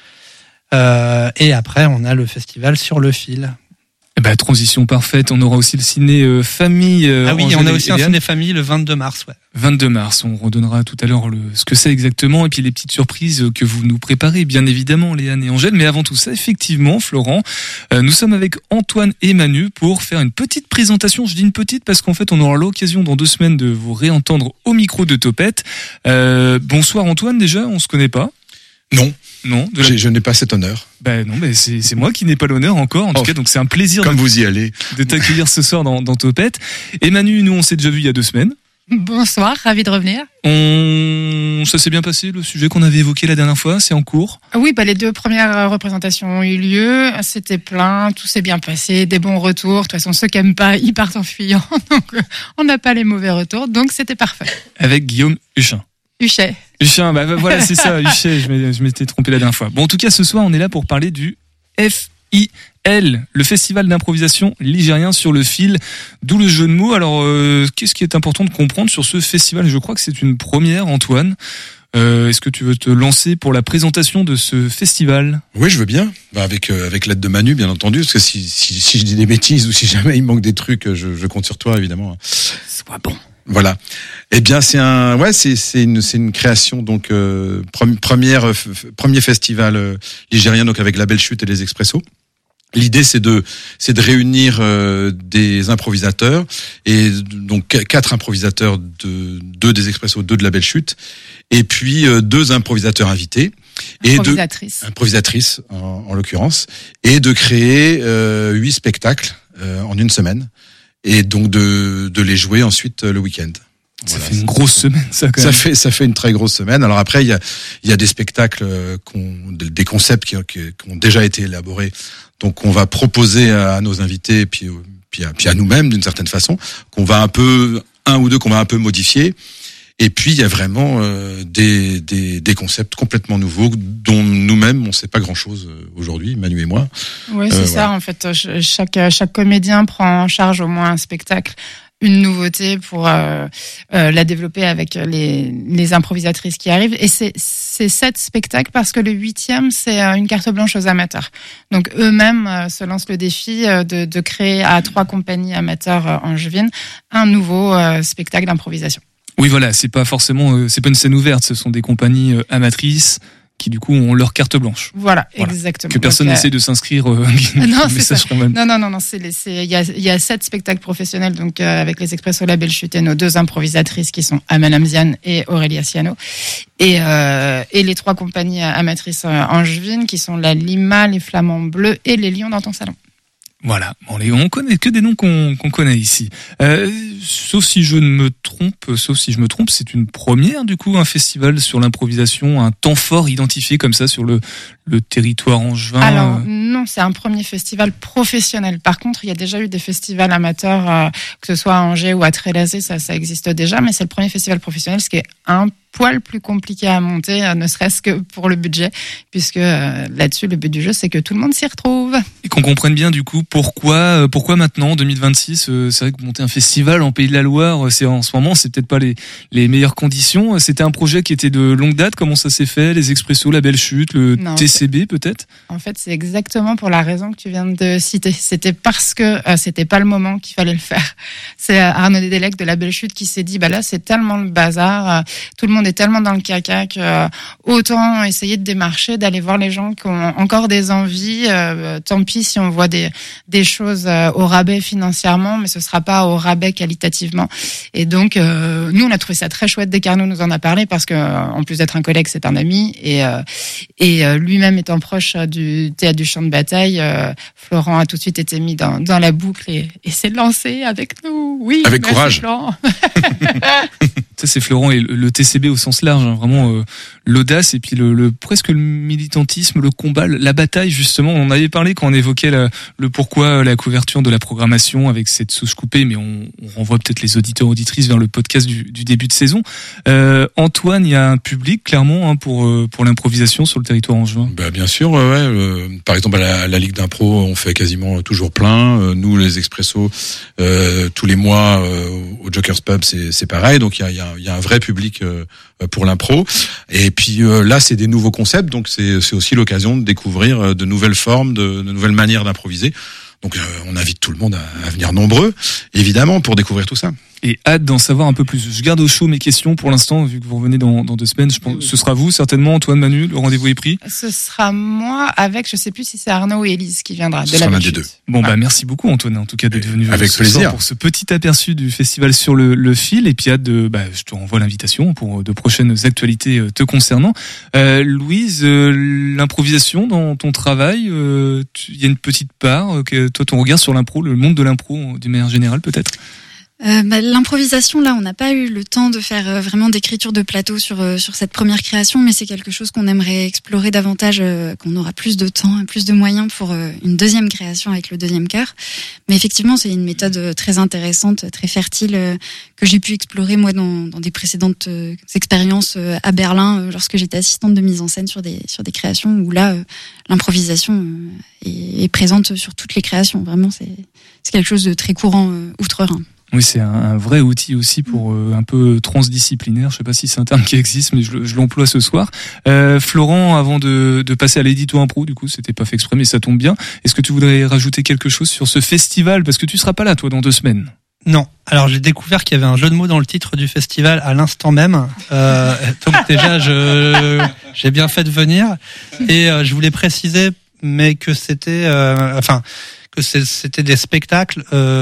Euh, et après, on a le festival Sur le fil. Eh ben, transition parfaite. On aura aussi le ciné euh, famille. Euh, ah oui, Angèle on a aussi un Léane. ciné famille le vingt-deux mars, ouais. vingt-deux mars. On redonnera tout à l'heure le, ce que c'est exactement et puis les petites surprises que vous nous préparez, bien évidemment, Léane et Angèle. Mais avant tout ça, effectivement, Florent, euh, nous sommes avec Antoine et Manu pour faire une petite présentation. Je dis une petite parce qu'en fait, on aura l'occasion dans deux semaines de vous réentendre au micro de Topette. Euh, bonsoir Antoine, déjà, on se connaît pas? Non. Non, de la... je, je n'ai pas cet honneur. Ben non, ben c'est, c'est moi qui n'ai pas l'honneur encore. En tout oh, cas, donc c'est un plaisir comme de, vous y allez. de t'accueillir ce soir dans, dans Topette. Et Manu, nous on s'est déjà vu il y a deux semaines. Bonsoir, ravi de revenir. On... Ça s'est bien passé, le sujet qu'on avait évoqué la dernière fois, c'est en cours? Oui, bah les deux premières représentations ont eu lieu, c'était plein, tout s'est bien passé, des bons retours. De toute façon, ceux qui n'aiment pas, ils partent en fuyant. Donc on n'a pas les mauvais retours, donc c'était parfait. Avec Guillaume Huchin. Huchet. Huchin, bah voilà, c'est ça, Huchet, je m'étais trompé la dernière fois. Bon, en tout cas, ce soir, on est là pour parler du F I L, le festival d'improvisation ligérien sur le fil, d'où le jeu de mots. Alors, euh, qu'est-ce qui est important de comprendre sur ce festival? Je crois que c'est une première, Antoine. Euh, est-ce que tu veux te lancer pour la présentation de ce festival? Oui, je veux bien, bah, avec euh, avec l'aide de Manu, bien entendu, parce que si, si, si je dis des bêtises ou si jamais il manque des trucs, je, je compte sur toi, évidemment. Sois bon. Voilà. Eh bien, c'est un, ouais, c'est c'est une c'est une création donc euh, première euh, f- premier festival euh, ligérien donc avec la Belle Chute et les Expressos. L'idée c'est de c'est de réunir euh, des improvisateurs et donc quatre improvisateurs de deux des Expressos, deux de la Belle Chute et puis euh, deux improvisateurs invités et improvisatrices. deux improvisatrices en, en l'occurrence et de créer euh, huit spectacles euh, en une semaine. Et donc de de les jouer ensuite le week-end. Ça voilà, fait une grosse semaine, ça. Quand ça même. fait ça fait une très grosse semaine. Alors après il y a il y a des spectacles qu'on des concepts qui, qui, qui ont déjà été élaborés. Donc on va proposer à nos invités et puis puis à, puis à nous-mêmes d'une certaine façon qu'on va un peu un ou deux qu'on va un peu modifier. Et puis il y a vraiment euh, des, des des concepts complètement nouveaux dont nous-mêmes on sait pas grand-chose aujourd'hui, Manu et moi. Oui, c'est euh, ça voilà. En fait. Chaque chaque comédien prend en charge au moins un spectacle, une nouveauté pour euh, euh, la développer avec les les improvisatrices qui arrivent. Et c'est c'est sept spectacles parce que le huitième c'est une carte blanche aux amateurs. Donc eux-mêmes euh, se lancent le défi euh, de de créer à trois compagnies amateurs euh, angevines un nouveau euh, spectacle d'improvisation. Oui, voilà, c'est pas forcément, euh, c'est pas une scène ouverte, ce sont des compagnies euh, amatrices qui du coup ont leur carte blanche. Voilà, voilà. Exactement. Que personne n'essaie euh... de s'inscrire. Euh, non, c'est ça. Non, non, non, non, c'est, c'est, il y a, il y a sept spectacles professionnels, donc euh, avec les Expressos La Belle Chute et nos deux improvisatrices qui sont Amal Amzian et Aurélia Ciano, et euh, et les trois compagnies amatrices euh, angevines qui sont la Lima, les Flamands Bleus et les Lions dans ton salon. Voilà, bon, les, on connaît que des noms qu'on, qu'on connaît ici. Euh, sauf si je ne me trompe, sauf si je me trompe, c'est une première du coup, un festival sur l'improvisation, un temps fort identifié comme ça sur le le territoire angevin. Alors non, c'est un premier festival professionnel. Par contre, il y a déjà eu des festivals amateurs, euh, que ce soit à Angers ou à Trélazé, ça ça existe déjà, mais c'est le premier festival professionnel, ce qui est un poil plus compliqué à monter, ne serait-ce que pour le budget, puisque euh, là-dessus, le but du jeu, c'est que tout le monde s'y retrouve. Et qu'on comprenne bien du coup pourquoi, pourquoi maintenant, en deux mille vingt-six, euh, c'est vrai que monter un festival en Pays de la Loire, c'est en ce moment, c'est peut-être pas les, les meilleures conditions. C'était un projet qui était de longue date. Comment ça s'est fait? Les Expressos, la Belle Chute, le Non, T C B peut-être? En fait, c'est exactement pour la raison que tu viens de citer. C'était parce que euh, c'était pas le moment qu'il fallait le faire. C'est euh, Arnaud Dédélec de la Belle Chute qui s'est dit, bah là, c'est tellement le bazar, euh, tout le monde est tellement dans le caca que euh, autant essayer de démarcher, d'aller voir les gens qui ont encore des envies. Euh, tant pis si on voit des des choses euh, au rabais financièrement, mais ce sera pas au rabais qualitativement. Et donc, euh, nous, on a trouvé ça très chouette dès qu'Arnaud nous en a parlé, parce que en plus d'être un collègue, c'est un ami, et euh, et euh, lui-même étant proche euh, du théâtre du champ de bataille, euh, Florent a tout de suite été mis dans dans la boucle et, et s'est lancé avec nous. Oui, avec merci, courage. Florent. Ça, c'est Florent et le, le T C B au sens large, hein, vraiment euh, l'audace et puis le, le presque le militantisme, le combat, la bataille justement. On avait parlé quand on évoquait la, le pourquoi la couverture de la programmation avec cette sauce coupée, mais on, on renvoie peut-être les auditeurs auditrices vers le podcast du, du début de saison. Euh, Antoine, il y a un public clairement hein, pour euh, pour l'improvisation sur le territoire angevin. Bah bien sûr, ouais. ouais euh, par exemple, à la, la Ligue d'impro, on fait quasiment toujours plein. Euh, nous, les Expressos, euh, tous les mois euh, au Joker's Pub, c'est c'est pareil. Donc il y a il y a il y a un vrai public euh, pour l'impro. Et puis euh, là, c'est des nouveaux concepts, donc c'est c'est aussi l'occasion de découvrir de nouvelles formes, de, de nouvelles manières d'improviser. Donc euh, on invite tout le monde à, à venir nombreux, évidemment, pour découvrir tout ça. Et hâte d'en savoir un peu plus. Je garde au chaud mes questions pour l'instant, vu que vous revenez dans, dans deux semaines. Je pense, oui. Ce sera vous, certainement, Antoine, Manu, le rendez-vous est pris. Ce sera moi avec, je sais plus si c'est Arnaud ou Élise qui viendra. Ce de sera la l'un des deux. Bon, bah, merci beaucoup, Antoine, en tout cas, d'être venu avec ce plaisir soir pour ce petit aperçu du festival sur le, le fil. Et puis, hâte de, bah, je te renvoie l'invitation pour de prochaines actualités te concernant. Euh, Louise, euh, l'improvisation dans ton travail, il euh, y a une petite part, euh, que toi, ton regard sur l'impro, le monde de l'impro, d'une manière générale, peut-être? Euh, bah, l'improvisation, là, on n'a pas eu le temps de faire euh, vraiment d'écriture de plateau sur euh, sur cette première création, mais c'est quelque chose qu'on aimerait explorer davantage, euh, qu'on aura plus de temps, plus de moyens pour euh, une deuxième création avec le deuxième cœur. Mais effectivement, c'est une méthode euh, très intéressante, très fertile, euh, que j'ai pu explorer moi dans, dans des précédentes euh, expériences euh, à Berlin, euh, lorsque j'étais assistante de mise en scène sur des sur des créations où là, euh, l'improvisation euh, est, est présente sur toutes les créations. Vraiment, c'est c'est quelque chose de très courant euh, outre-Rhin. Oui, c'est un, un vrai outil aussi pour euh, un peu transdisciplinaire. Je sais pas si c'est un terme qui existe, mais je, je l'emploie ce soir. Euh, Florent, avant de, de passer à l'édito impro, du coup, c'était pas fait exprès, mais ça tombe bien. Est-ce que tu voudrais rajouter quelque chose sur ce festival, parce que tu seras pas là, toi, dans deux semaines? Non. Alors j'ai découvert qu'il y avait un jeu de mots dans le titre du festival à l'instant même. Euh, donc déjà, je j'ai bien fait de venir et euh, je voulais préciser, mais que c'était, euh, enfin. que c'était des spectacles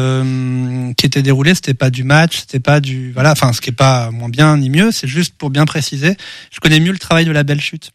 euh, qui étaient déroulés, c'était pas du match, c'était pas du voilà, enfin ce qui est pas moins bien ni mieux, c'est juste pour bien préciser. Je connais mieux le travail de la Belle Chute,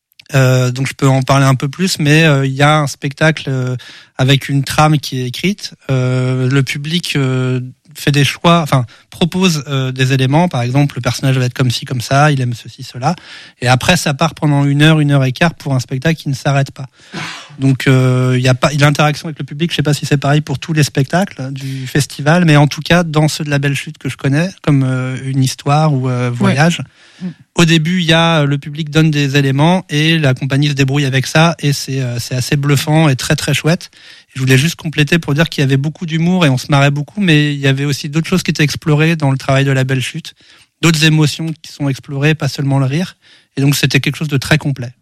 euh, donc je peux en parler un peu plus, mais il euh, y a un spectacle euh, avec une trame qui est écrite. Euh, le public euh, fait des choix, enfin propose euh, des éléments, par exemple le personnage va être comme ci comme ça, il aime ceci cela, et après ça part pendant une heure, une heure et quart pour un spectacle qui ne s'arrête pas. Donc il euh, y a pas l'interaction avec le public, je sais pas si c'est pareil pour tous les spectacles du festival, mais en tout cas dans ceux de la Belle Chute que je connais, comme euh, une histoire ou euh, voyage. Ouais. Au début, il y a le public donne des éléments et la compagnie se débrouille avec ça et c'est euh, c'est assez bluffant et très très chouette. Je voulais juste compléter pour dire qu'il y avait beaucoup d'humour et on se marrait beaucoup, mais il y avait aussi d'autres choses qui étaient explorées dans le travail de la Belle Chute, d'autres émotions qui sont explorées, pas seulement le rire. Et donc c'était quelque chose de très complet.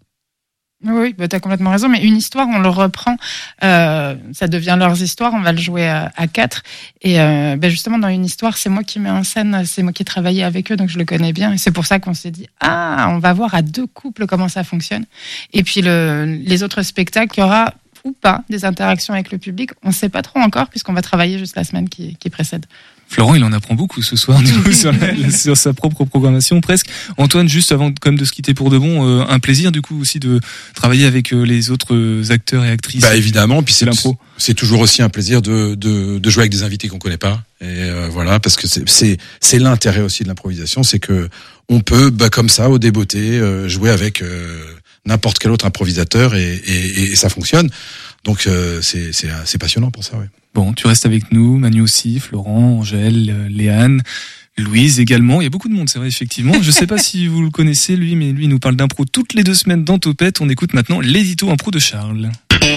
Oui, bah t'as complètement raison. Mais une histoire, on le reprend, euh, ça devient leurs histoires. On va le jouer à, à quatre. Et euh, bah justement, dans une histoire, c'est moi qui mets en scène, c'est moi qui ai travaillé avec eux, donc je le connais bien. Et c'est pour ça qu'on s'est dit, ah, on va voir à deux couples comment ça fonctionne. Et puis le, les autres spectacles, il y aura ou pas des interactions avec le public. On ne sait pas trop encore, puisqu'on va travailler juste la semaine qui, qui précède. Florent, il en apprend beaucoup ce soir, du coup, sur, la, sur sa propre programmation presque. Antoine, juste avant comme de se quitter pour de bon, euh, un plaisir du coup aussi de travailler avec euh, les autres acteurs et actrices. Bah évidemment, puis c'est l'impro. C'est toujours aussi un plaisir de de, de jouer avec des invités qu'on connaît pas. Et euh, voilà, parce que c'est c'est c'est l'intérêt aussi de l'improvisation, c'est que on peut bah comme ça au débeauté euh, jouer avec euh, n'importe quel autre improvisateur et et, et ça fonctionne. Donc euh, c'est c'est c'est passionnant pour ça, ouais. Bon, tu restes avec nous, Manu aussi, Florent, Angèle, Léane. Louise également, il y a beaucoup de monde, c'est vrai, effectivement. Je sais pas si vous le connaissez, lui, mais lui il nous parle d'impro toutes les deux semaines dans Topette. On écoute maintenant l'édito impro de Charles.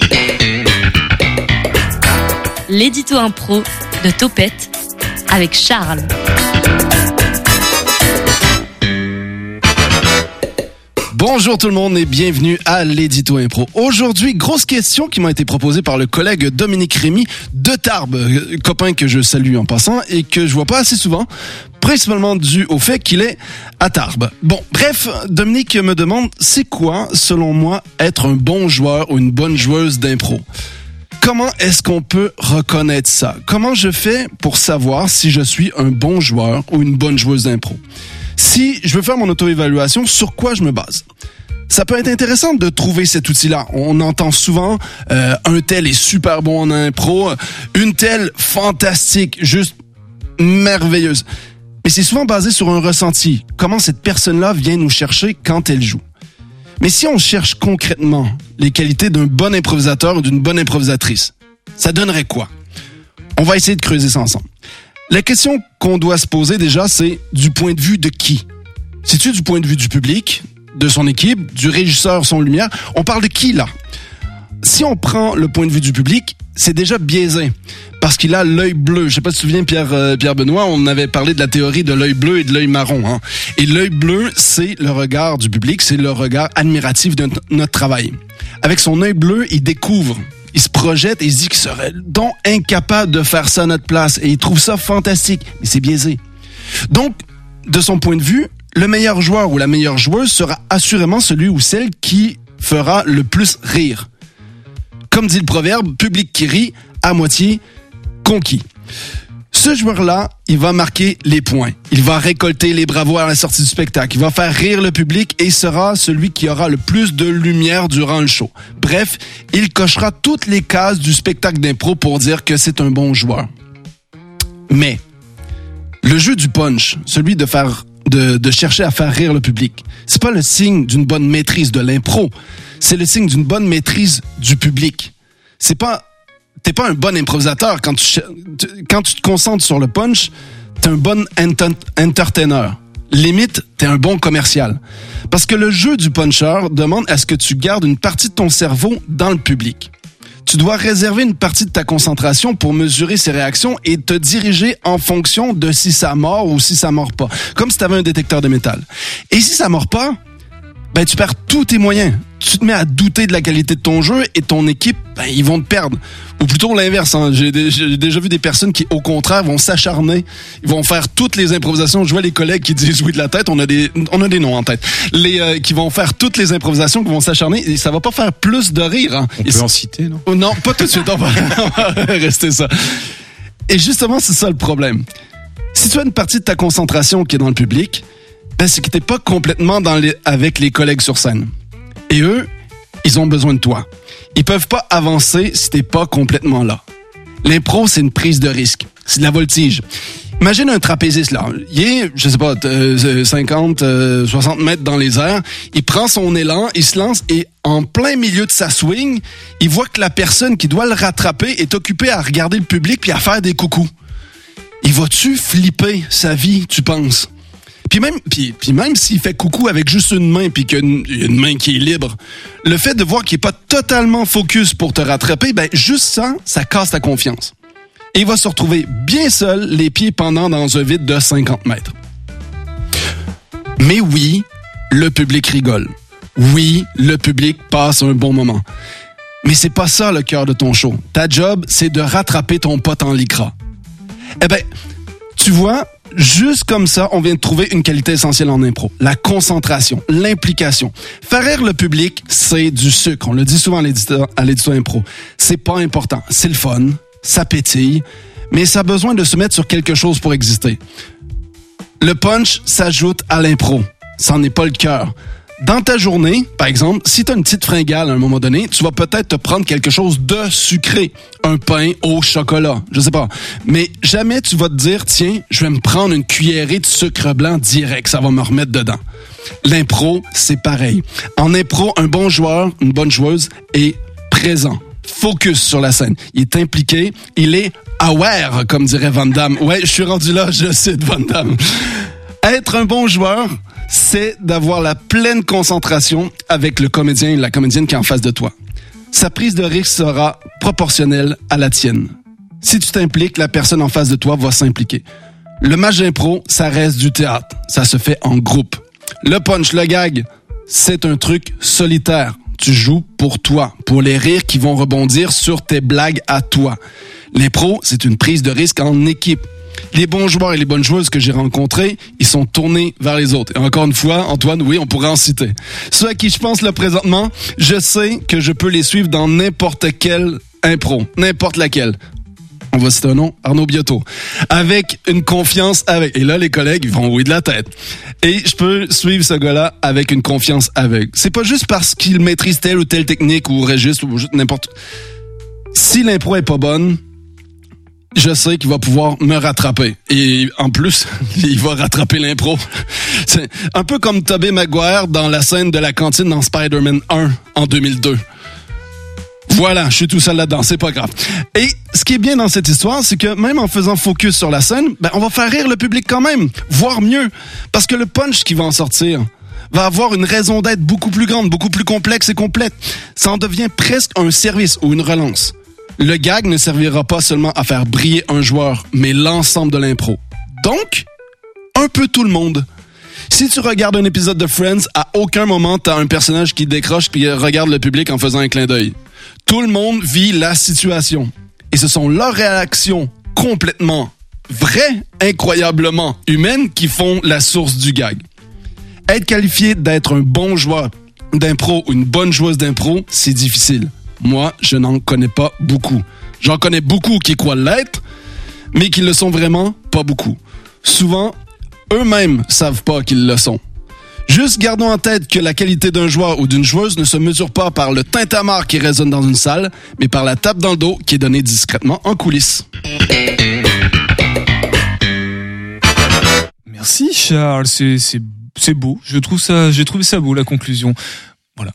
L'édito impro de Topette avec Charles. Bonjour tout le monde et bienvenue à l'édito impro. Aujourd'hui, grosse question qui m'a été proposée par le collègue Dominique Rémy de Tarbes, copain que je salue en passant et que je vois pas assez souvent, principalement dû au fait qu'il est à Tarbes. Bon, bref, Dominique me demande, c'est quoi, selon moi, être un bon joueur ou une bonne joueuse d'impro? Comment est-ce qu'on peut reconnaître ça? Comment je fais pour savoir si je suis un bon joueur ou une bonne joueuse d'impro? Si je veux faire mon auto-évaluation, sur quoi je me base? Ça peut être intéressant de trouver cet outil-là. On entend souvent euh, un tel est super bon en impro, une telle fantastique, juste merveilleuse. Mais c'est souvent basé sur un ressenti. Comment cette personne-là vient nous chercher quand elle joue. Mais si on cherche concrètement les qualités d'un bon improvisateur ou d'une bonne improvisatrice, ça donnerait quoi? On va essayer de creuser ça ensemble. La question qu'on doit se poser déjà, c'est du point de vue de qui? C'est-tu du point de vue du public, de son équipe, du régisseur, son lumière? On parle de qui là? Si on prend le point de vue du public, c'est déjà biaisé parce qu'il a l'œil bleu. Je sais pas si tu te souviens, Pierre, euh, Pierre Benoît, on avait parlé de la théorie de l'œil bleu et de l'œil marron. Hein. Et l'œil bleu, c'est le regard du public, c'est le regard admiratif de notre travail. Avec son œil bleu, il découvre. Il se projette et il se dit qu'il serait donc incapable de faire ça à notre place. Et il trouve ça fantastique. Mais c'est biaisé. Donc, de son point de vue, le meilleur joueur ou la meilleure joueuse sera assurément celui ou celle qui fera le plus rire. Comme dit le proverbe, public qui rit, à moitié conquis. Ce joueur-là, il va marquer les points. Il va récolter les bravos à la sortie du spectacle. Il va faire rire le public et sera celui qui aura le plus de lumière durant le show. Bref, il cochera toutes les cases du spectacle d'impro pour dire que c'est un bon joueur. Mais, le jeu du punch, celui de faire, de, de chercher à faire rire le public, c'est pas le signe d'une bonne maîtrise de l'impro. C'est le signe d'une bonne maîtrise du public. C'est pas, t'es pas un bon improvisateur quand tu, quand tu te concentres sur le punch, t'es un bon ent- entertainer. Limite, t'es un bon commercial. Parce que le jeu du puncher demande à ce que tu gardes une partie de ton cerveau dans le public. Tu dois réserver une partie de ta concentration pour mesurer ses réactions et te diriger en fonction de si ça mord ou si ça mord pas. Comme si t'avais un détecteur de métal. Et si ça mord pas, ben tu perds tous tes moyens. Tu te mets à douter de la qualité de ton jeu et ton équipe, ben, ils vont te perdre. Ou plutôt l'inverse. Hein. J'ai, j'ai déjà vu des personnes qui, au contraire, vont s'acharner. Ils vont faire toutes les improvisations. Je vois les collègues qui disent oui de la tête. On a des, on a des noms en tête. Les euh, qui vont faire toutes les improvisations, qui vont s'acharner. Et ça va pas faire plus de rire. Hein. On et peut en citer, non? Oh, non, pas tout de suite. On va, on va rester ça. Et justement, c'est ça le problème. Si tu as une partie de ta concentration qui est dans le public, ben, c'est que t'es pas complètement dans les, avec les collègues sur scène. Et eux, ils ont besoin de toi. Ils peuvent pas avancer si t'es pas complètement là. L'impro, c'est une prise de risque. C'est de la voltige. Imagine un trapéziste, là. Il est, je sais pas, cinquante, soixante mètres dans les airs. Il prend son élan, il se lance et en plein milieu de sa swing, il voit que la personne qui doit le rattraper est occupée à regarder le public puis à faire des coucous. Il va-tu flipper sa vie, tu penses? Puis même, puis, puis même s'il fait coucou avec juste une main puis qu'il y a une, une main qui est libre, le fait de voir qu'il est pas totalement focus pour te rattraper, ben juste ça, ça casse ta confiance. Et il va se retrouver bien seul, les pieds pendant dans un vide de cinquante mètres. Mais oui, le public rigole. Oui, le public passe un bon moment. Mais c'est pas ça le cœur de ton show. Ta job, c'est de rattraper ton pote en lycra. Eh ben, tu vois, juste comme ça, on vient de trouver une qualité essentielle en impro. La concentration, l'implication. Faire rire le public, c'est du sucre. On le dit souvent à l'édito, à l'édito impro. C'est pas important. C'est le fun, ça pétille, mais ça a besoin de se mettre sur quelque chose pour exister. Le punch s'ajoute à l'impro. Ça n'en est pas le cœur. Dans ta journée, par exemple, si tu as une petite fringale à un moment donné, tu vas peut-être te prendre quelque chose de sucré. Un pain au chocolat, je sais pas. Mais jamais tu vas te dire, tiens, je vais me prendre une cuillerée de sucre blanc direct, ça va me remettre dedans. L'impro, c'est pareil. En impro, un bon joueur, une bonne joueuse est présent. focus sur la scène. Il est impliqué, il est aware, comme dirait Van Damme. Ouais, je suis rendu là, je cite Van Damme. Être un bon joueur, c'est d'avoir la pleine concentration avec le comédien et la comédienne qui est en face de toi. Sa prise de risque sera proportionnelle à la tienne. Si tu t'impliques, la personne en face de toi va s'impliquer. Le match d'impro, ça reste du théâtre. Ça se fait en groupe. Le punch, le gag, c'est un truc solitaire. Tu joues pour toi, pour les rires qui vont rebondir sur tes blagues à toi. L'impro, c'est une prise de risque en équipe. Les bons joueurs et les bonnes joueuses que j'ai rencontrés, ils sont tournés vers les autres. Et encore une fois, Antoine, oui, on pourrait en citer. Ceux à qui je pense là présentement, je sais que je peux les suivre dans n'importe quelle impro, n'importe laquelle. On va citer un nom, Arnaud Biotto. Avec une confiance avec. Et là, les collègues, ils vont rouiller de la tête. Et je peux suivre ce gars-là avec une confiance aveugle. C'est pas juste parce qu'il maîtrise telle ou telle technique ou registre ou juste n'importe. Si l'impro est pas bonne, je sais qu'il va pouvoir me rattraper. Et en plus, il va rattraper l'impro. C'est un peu comme Tobey Maguire dans la scène de la cantine dans Spider-Man un en deux mille deux. Voilà, je suis tout seul là-dedans, c'est pas grave. Et ce qui est bien dans cette histoire, c'est que même en faisant focus sur la scène, ben on va faire rire le public quand même, voire mieux. Parce que le punch qui va en sortir va avoir une raison d'être beaucoup plus grande, beaucoup plus complexe et complète. Ça en devient presque un service ou une relance. Le gag ne servira pas seulement à faire briller un joueur, mais l'ensemble de l'impro. Donc, un peu tout le monde. Si tu regardes un épisode de Friends, à aucun moment t'as un personnage qui décroche puis regarde le public en faisant un clin d'œil. Tout le monde vit la situation. Et ce sont leurs réactions complètement vraies, incroyablement humaines, qui font la source du gag. Être qualifié d'être un bon joueur d'impro ou une bonne joueuse d'impro, c'est difficile. Moi, je n'en connais pas beaucoup. J'en connais beaucoup qui croient l'être, mais qui le sont vraiment pas beaucoup. Souvent, eux-mêmes savent pas qu'ils le sont. Juste gardons en tête que la qualité d'un joueur ou d'une joueuse ne se mesure pas par le tintamarre qui résonne dans une salle, mais par la tape dans le dos qui est donnée discrètement en coulisses. Merci Charles, c'est, c'est, c'est beau. Je trouve ça, j'ai trouvé ça beau la conclusion. Voilà.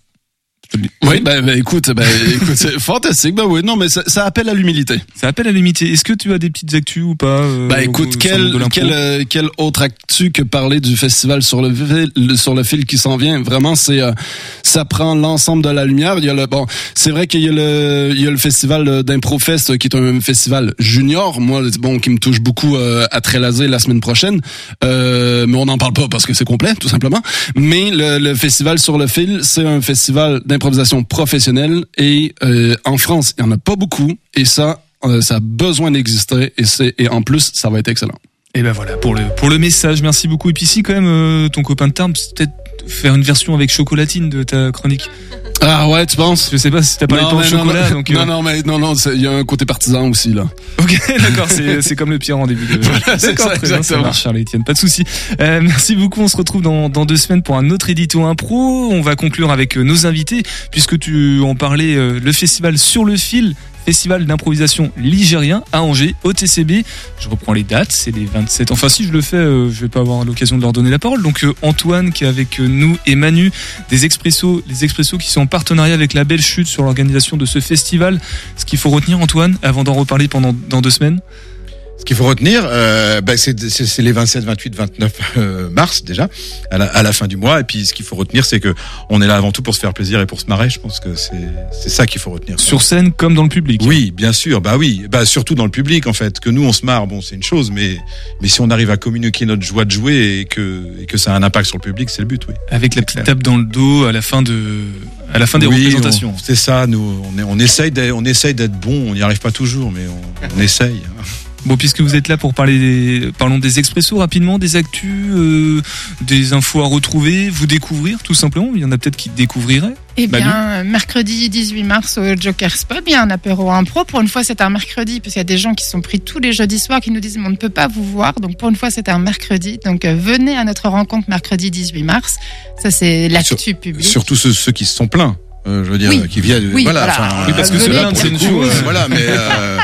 Oui, ben, ben écoute, ben écoute, c'est fantastique. Ben oui, non, mais ça, ça appelle à l'humilité. Ça appelle à l'humilité. Est-ce que tu as des petites actus ou pas euh, Ben écoute, quel quel euh, quel autre actu que parler du festival sur le fil, sur le fil qui s'en vient. Vraiment, c'est euh, ça prend l'ensemble de la lumière. Il y a le bon, c'est vrai qu'il y a le il y a le festival d'Improfest qui est un festival junior. Moi, bon, qui me touche beaucoup euh, à Trélazé la semaine prochaine. Euh, mais on n'en parle pas parce que c'est complet, tout simplement. Mais le, le festival sur le fil, c'est un festival d'improvisation professionnelle et euh, en France, il y en a pas beaucoup et ça, euh, ça a besoin d'exister et c'est et en plus, ça va être excellent. Et ben voilà pour le pour le message. Merci beaucoup. Et puis si quand même euh, ton copain de Tarbes, peut-être faire une version avec chocolatine de ta chronique. Ah ouais, tu penses? Je sais pas si t'as pas le temps de chocolat. Non, donc, non, euh... non, mais non, non, il y a un côté partisan aussi là. Ok, d'accord, c'est c'est comme le pire en début de. Voilà, c'est d'accord, ça, très bien, ça exactement. marche, Charles Etienne, pas de souci. Euh, merci beaucoup. On se retrouve dans dans deux semaines pour un autre édito impro. On va conclure avec euh, nos invités puisque tu en parlais. Euh, le festival Sur le fil. Festival d'improvisation ligérien à Angers, au T C B. Je reprends les dates, c'est les vingt-sept. Enfin, si je le fais, euh, je vais pas avoir l'occasion de leur donner la parole. Donc, euh, Antoine qui est avec euh, nous et Manu des Expressos, les Expressos qui sont en partenariat avec la Belle Chute sur l'organisation de ce festival. Ce qu'il faut retenir, Antoine, avant d'en reparler pendant dans deux semaines. Ce qu'il faut retenir, euh, bah c'est, c'est, c'est les vingt-sept, vingt-huit, vingt-neuf euh, mars déjà, à la, à la fin du mois. Et puis, ce qu'il faut retenir, c'est que on est là avant tout pour se faire plaisir et pour se marrer. Je pense que c'est, c'est ça qu'il faut retenir. Sur scène comme dans le public. Oui, bien sûr. Bah oui, bah surtout dans le public en fait. Que nous on se marre, bon, c'est une chose, mais mais si on arrive à communiquer notre joie de jouer et que et que ça a un impact sur le public, c'est le but, oui. Avec la petite tape dans le dos à la fin de à la fin des oui, représentations. On, c'est ça. Nous, on est, on essaye d'être, on essaye d'être bon. On n'y arrive pas toujours, mais on, on essaye. Bon, puisque vous êtes là pour parler des, parlons des Expressos rapidement, des actus, euh, des infos à retrouver, vous découvrir tout simplement. Il y en a peut-être qui découvriraient. Eh bien, Manu. Mercredi dix-huit mars au Joker's Pub, il y a un apéro impro. Pour une fois, c'est un mercredi, parce qu'il y a des gens qui sont pris tous les jeudis soirs qui nous disent on ne peut pas vous voir. Donc, pour une fois, c'est un mercredi. Donc, euh, venez à notre rencontre mercredi dix-huit mars. Ça, c'est l'actu Sur, publique. Surtout ceux, ceux qui se sont plaints. Euh, je veux dire, oui. qui viennent. Oui, voilà. voilà. Enfin, oui, parce que cela, c'est une chose. Euh, voilà, mais. Euh...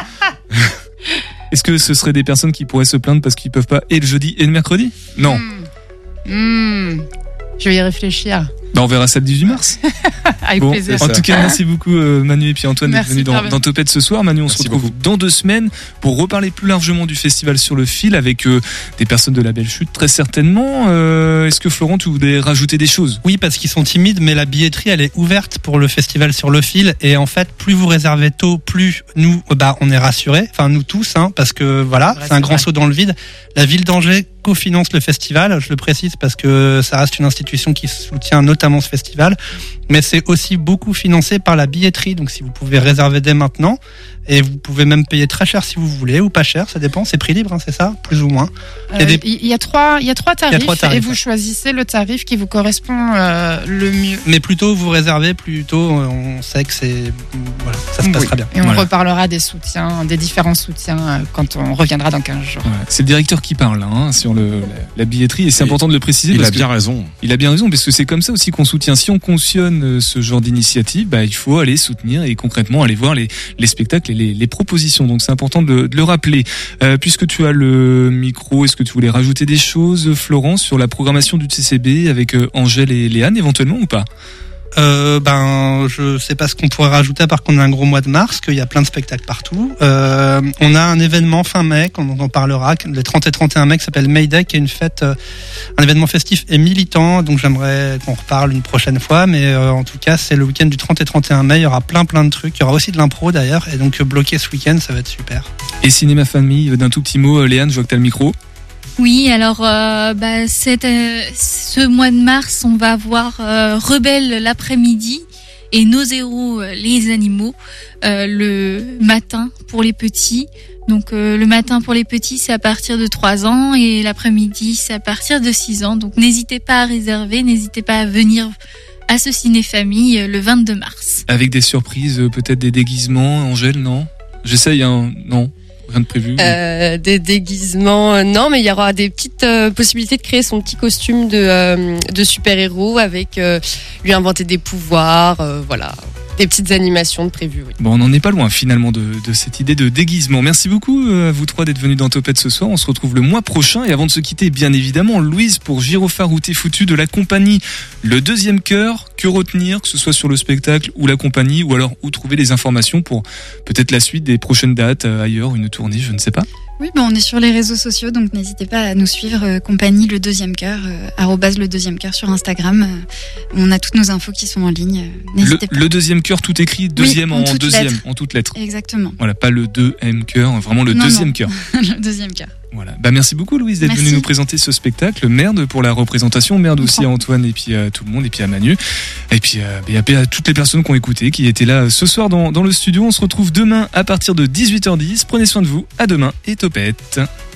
Est-ce que ce seraient des personnes qui pourraient se plaindre parce qu'ils peuvent pas et le jeudi et le mercredi? Non. Mmh. Mmh. Je vais y réfléchir. Bah on verra ça le dix-huit mars. Avec bon, plaisir. En tout cas, merci beaucoup euh, Manu et puis Antoine d'être venus dans, dans Topette ce soir. Manu, on merci se retrouve beaucoup. Dans deux semaines pour reparler plus largement du festival Sur le Fil avec euh, des personnes de la Belle Chute très certainement. Euh, est-ce que Florent, tu voudrais rajouter des choses? Oui, parce qu'ils sont timides, mais la billetterie elle est ouverte pour le festival Sur le Fil et en fait, plus vous réservez tôt, plus nous, bah, on est rassurés. Enfin, nous tous, hein, parce que voilà, ouais, c'est un grand vrai. saut dans le vide. La ville d'Angers cofinance le festival, je le précise parce que ça reste une institution qui soutient notamment ce festival, mais c'est aussi beaucoup financé par la billetterie, donc si vous pouvez réserver dès maintenant, et vous pouvez même payer très cher si vous voulez, ou pas cher, ça dépend, c'est prix libre, hein, c'est ça, plus ou moins. Il y a, des... il y a, trois, il y a trois tarifs, il y a trois tarifs et vous ouais. choisissez le tarif qui vous correspond euh, le mieux. Mais plus tôt vous réservez, plus tôt on sait que c'est, voilà, ça se passe oui. très bien. Et on voilà. reparlera des soutiens, des différents soutiens quand on reviendra dans quinze jours. Ouais, c'est le directeur qui parle hein, sur le, la, la billetterie et c'est et important de le préciser. Il parce a bien que, raison. Il a bien raison parce que c'est comme ça aussi qu'on soutient. Si on cautionne ce genre d'initiative, bah, il faut aller soutenir et concrètement aller voir les, les spectacles et les, les propositions. Donc c'est important de, de le rappeler. Euh, puisque tu as le micro, est-ce que tu voulais rajouter des choses, Florence, sur la programmation du T C B avec euh, Angèle et Léane éventuellement ou pas? Euh, ben, je sais pas ce qu'on pourrait rajouter à part qu'on a un gros mois de mars, qu'il y a plein de spectacles partout. Euh, on a un événement fin mai, on en parlera, le trente et trente et un mai, qui s'appelle Mayday, qui est une fête, euh, un événement festif et militant, donc j'aimerais qu'on reparle une prochaine fois, mais euh, en tout cas, c'est le week-end du trente et trente et un mai, il y aura plein plein de trucs, il y aura aussi de l'impro d'ailleurs, et donc bloqué ce week-end, ça va être super. Et cinéma famille, d'un tout petit mot, Léane, je vois que t'as le micro. Oui, alors euh, bah, cette, euh, ce mois de mars, on va avoir euh, Rebelle l'après-midi et Nos héros, euh, les animaux, euh, le matin pour les petits. Donc euh, le matin pour les petits, c'est à partir de trois ans et l'après-midi, c'est à partir de six ans. Donc n'hésitez pas à réserver, n'hésitez pas à venir à ce ciné-famille euh, le vingt-deux mars. Avec des surprises, euh, peut-être des déguisements, Angèle, non? J'essaye, hein, non? Rien de prévu? Euh, des déguisements, euh, non, mais il y aura des petites euh, possibilités de créer son petit costume de, euh, de super-héros avec euh, lui inventer des pouvoirs, euh, voilà. Des petites animations de prévues, oui. Bon, on n'en est pas loin finalement de, de cette idée de déguisement. Merci beaucoup à vous trois d'être venus dans Topette ce soir. On se retrouve le mois prochain. Et avant de se quitter, bien évidemment, Louise pour Gyrophare ou T'es foutu de la compagnie Le Deuxième Cœur. Que retenir, que ce soit sur le spectacle ou la compagnie, ou alors où trouver les informations pour peut-être la suite des prochaines dates ailleurs, une tournée, je ne sais pas. Oui, ben on est sur les réseaux sociaux, donc n'hésitez pas à nous suivre, euh, compagnie Le Deuxième Cœur, euh, arrobase Le Deuxième Cœur sur Instagram. Euh, on a toutes nos infos qui sont en ligne. Euh, n'hésitez le, pas. Le Deuxième Cœur, tout écrit, deuxième oui, en, en deuxième, lettres. en toutes lettres. Exactement. Voilà, pas le deuxième cœur, vraiment le non, deuxième non. cœur. Le Deuxième Cœur. Voilà. Bah merci beaucoup Louise d'être Merci. venue nous présenter ce spectacle. Merde pour la représentation, merde aussi à Antoine et puis à tout le monde et puis à Manu et puis à, à, à toutes les personnes qui ont écouté, qui étaient là ce soir dans, dans le studio. On se retrouve demain à partir de dix-huit heures dix. Prenez soin de vous. À demain et Topette.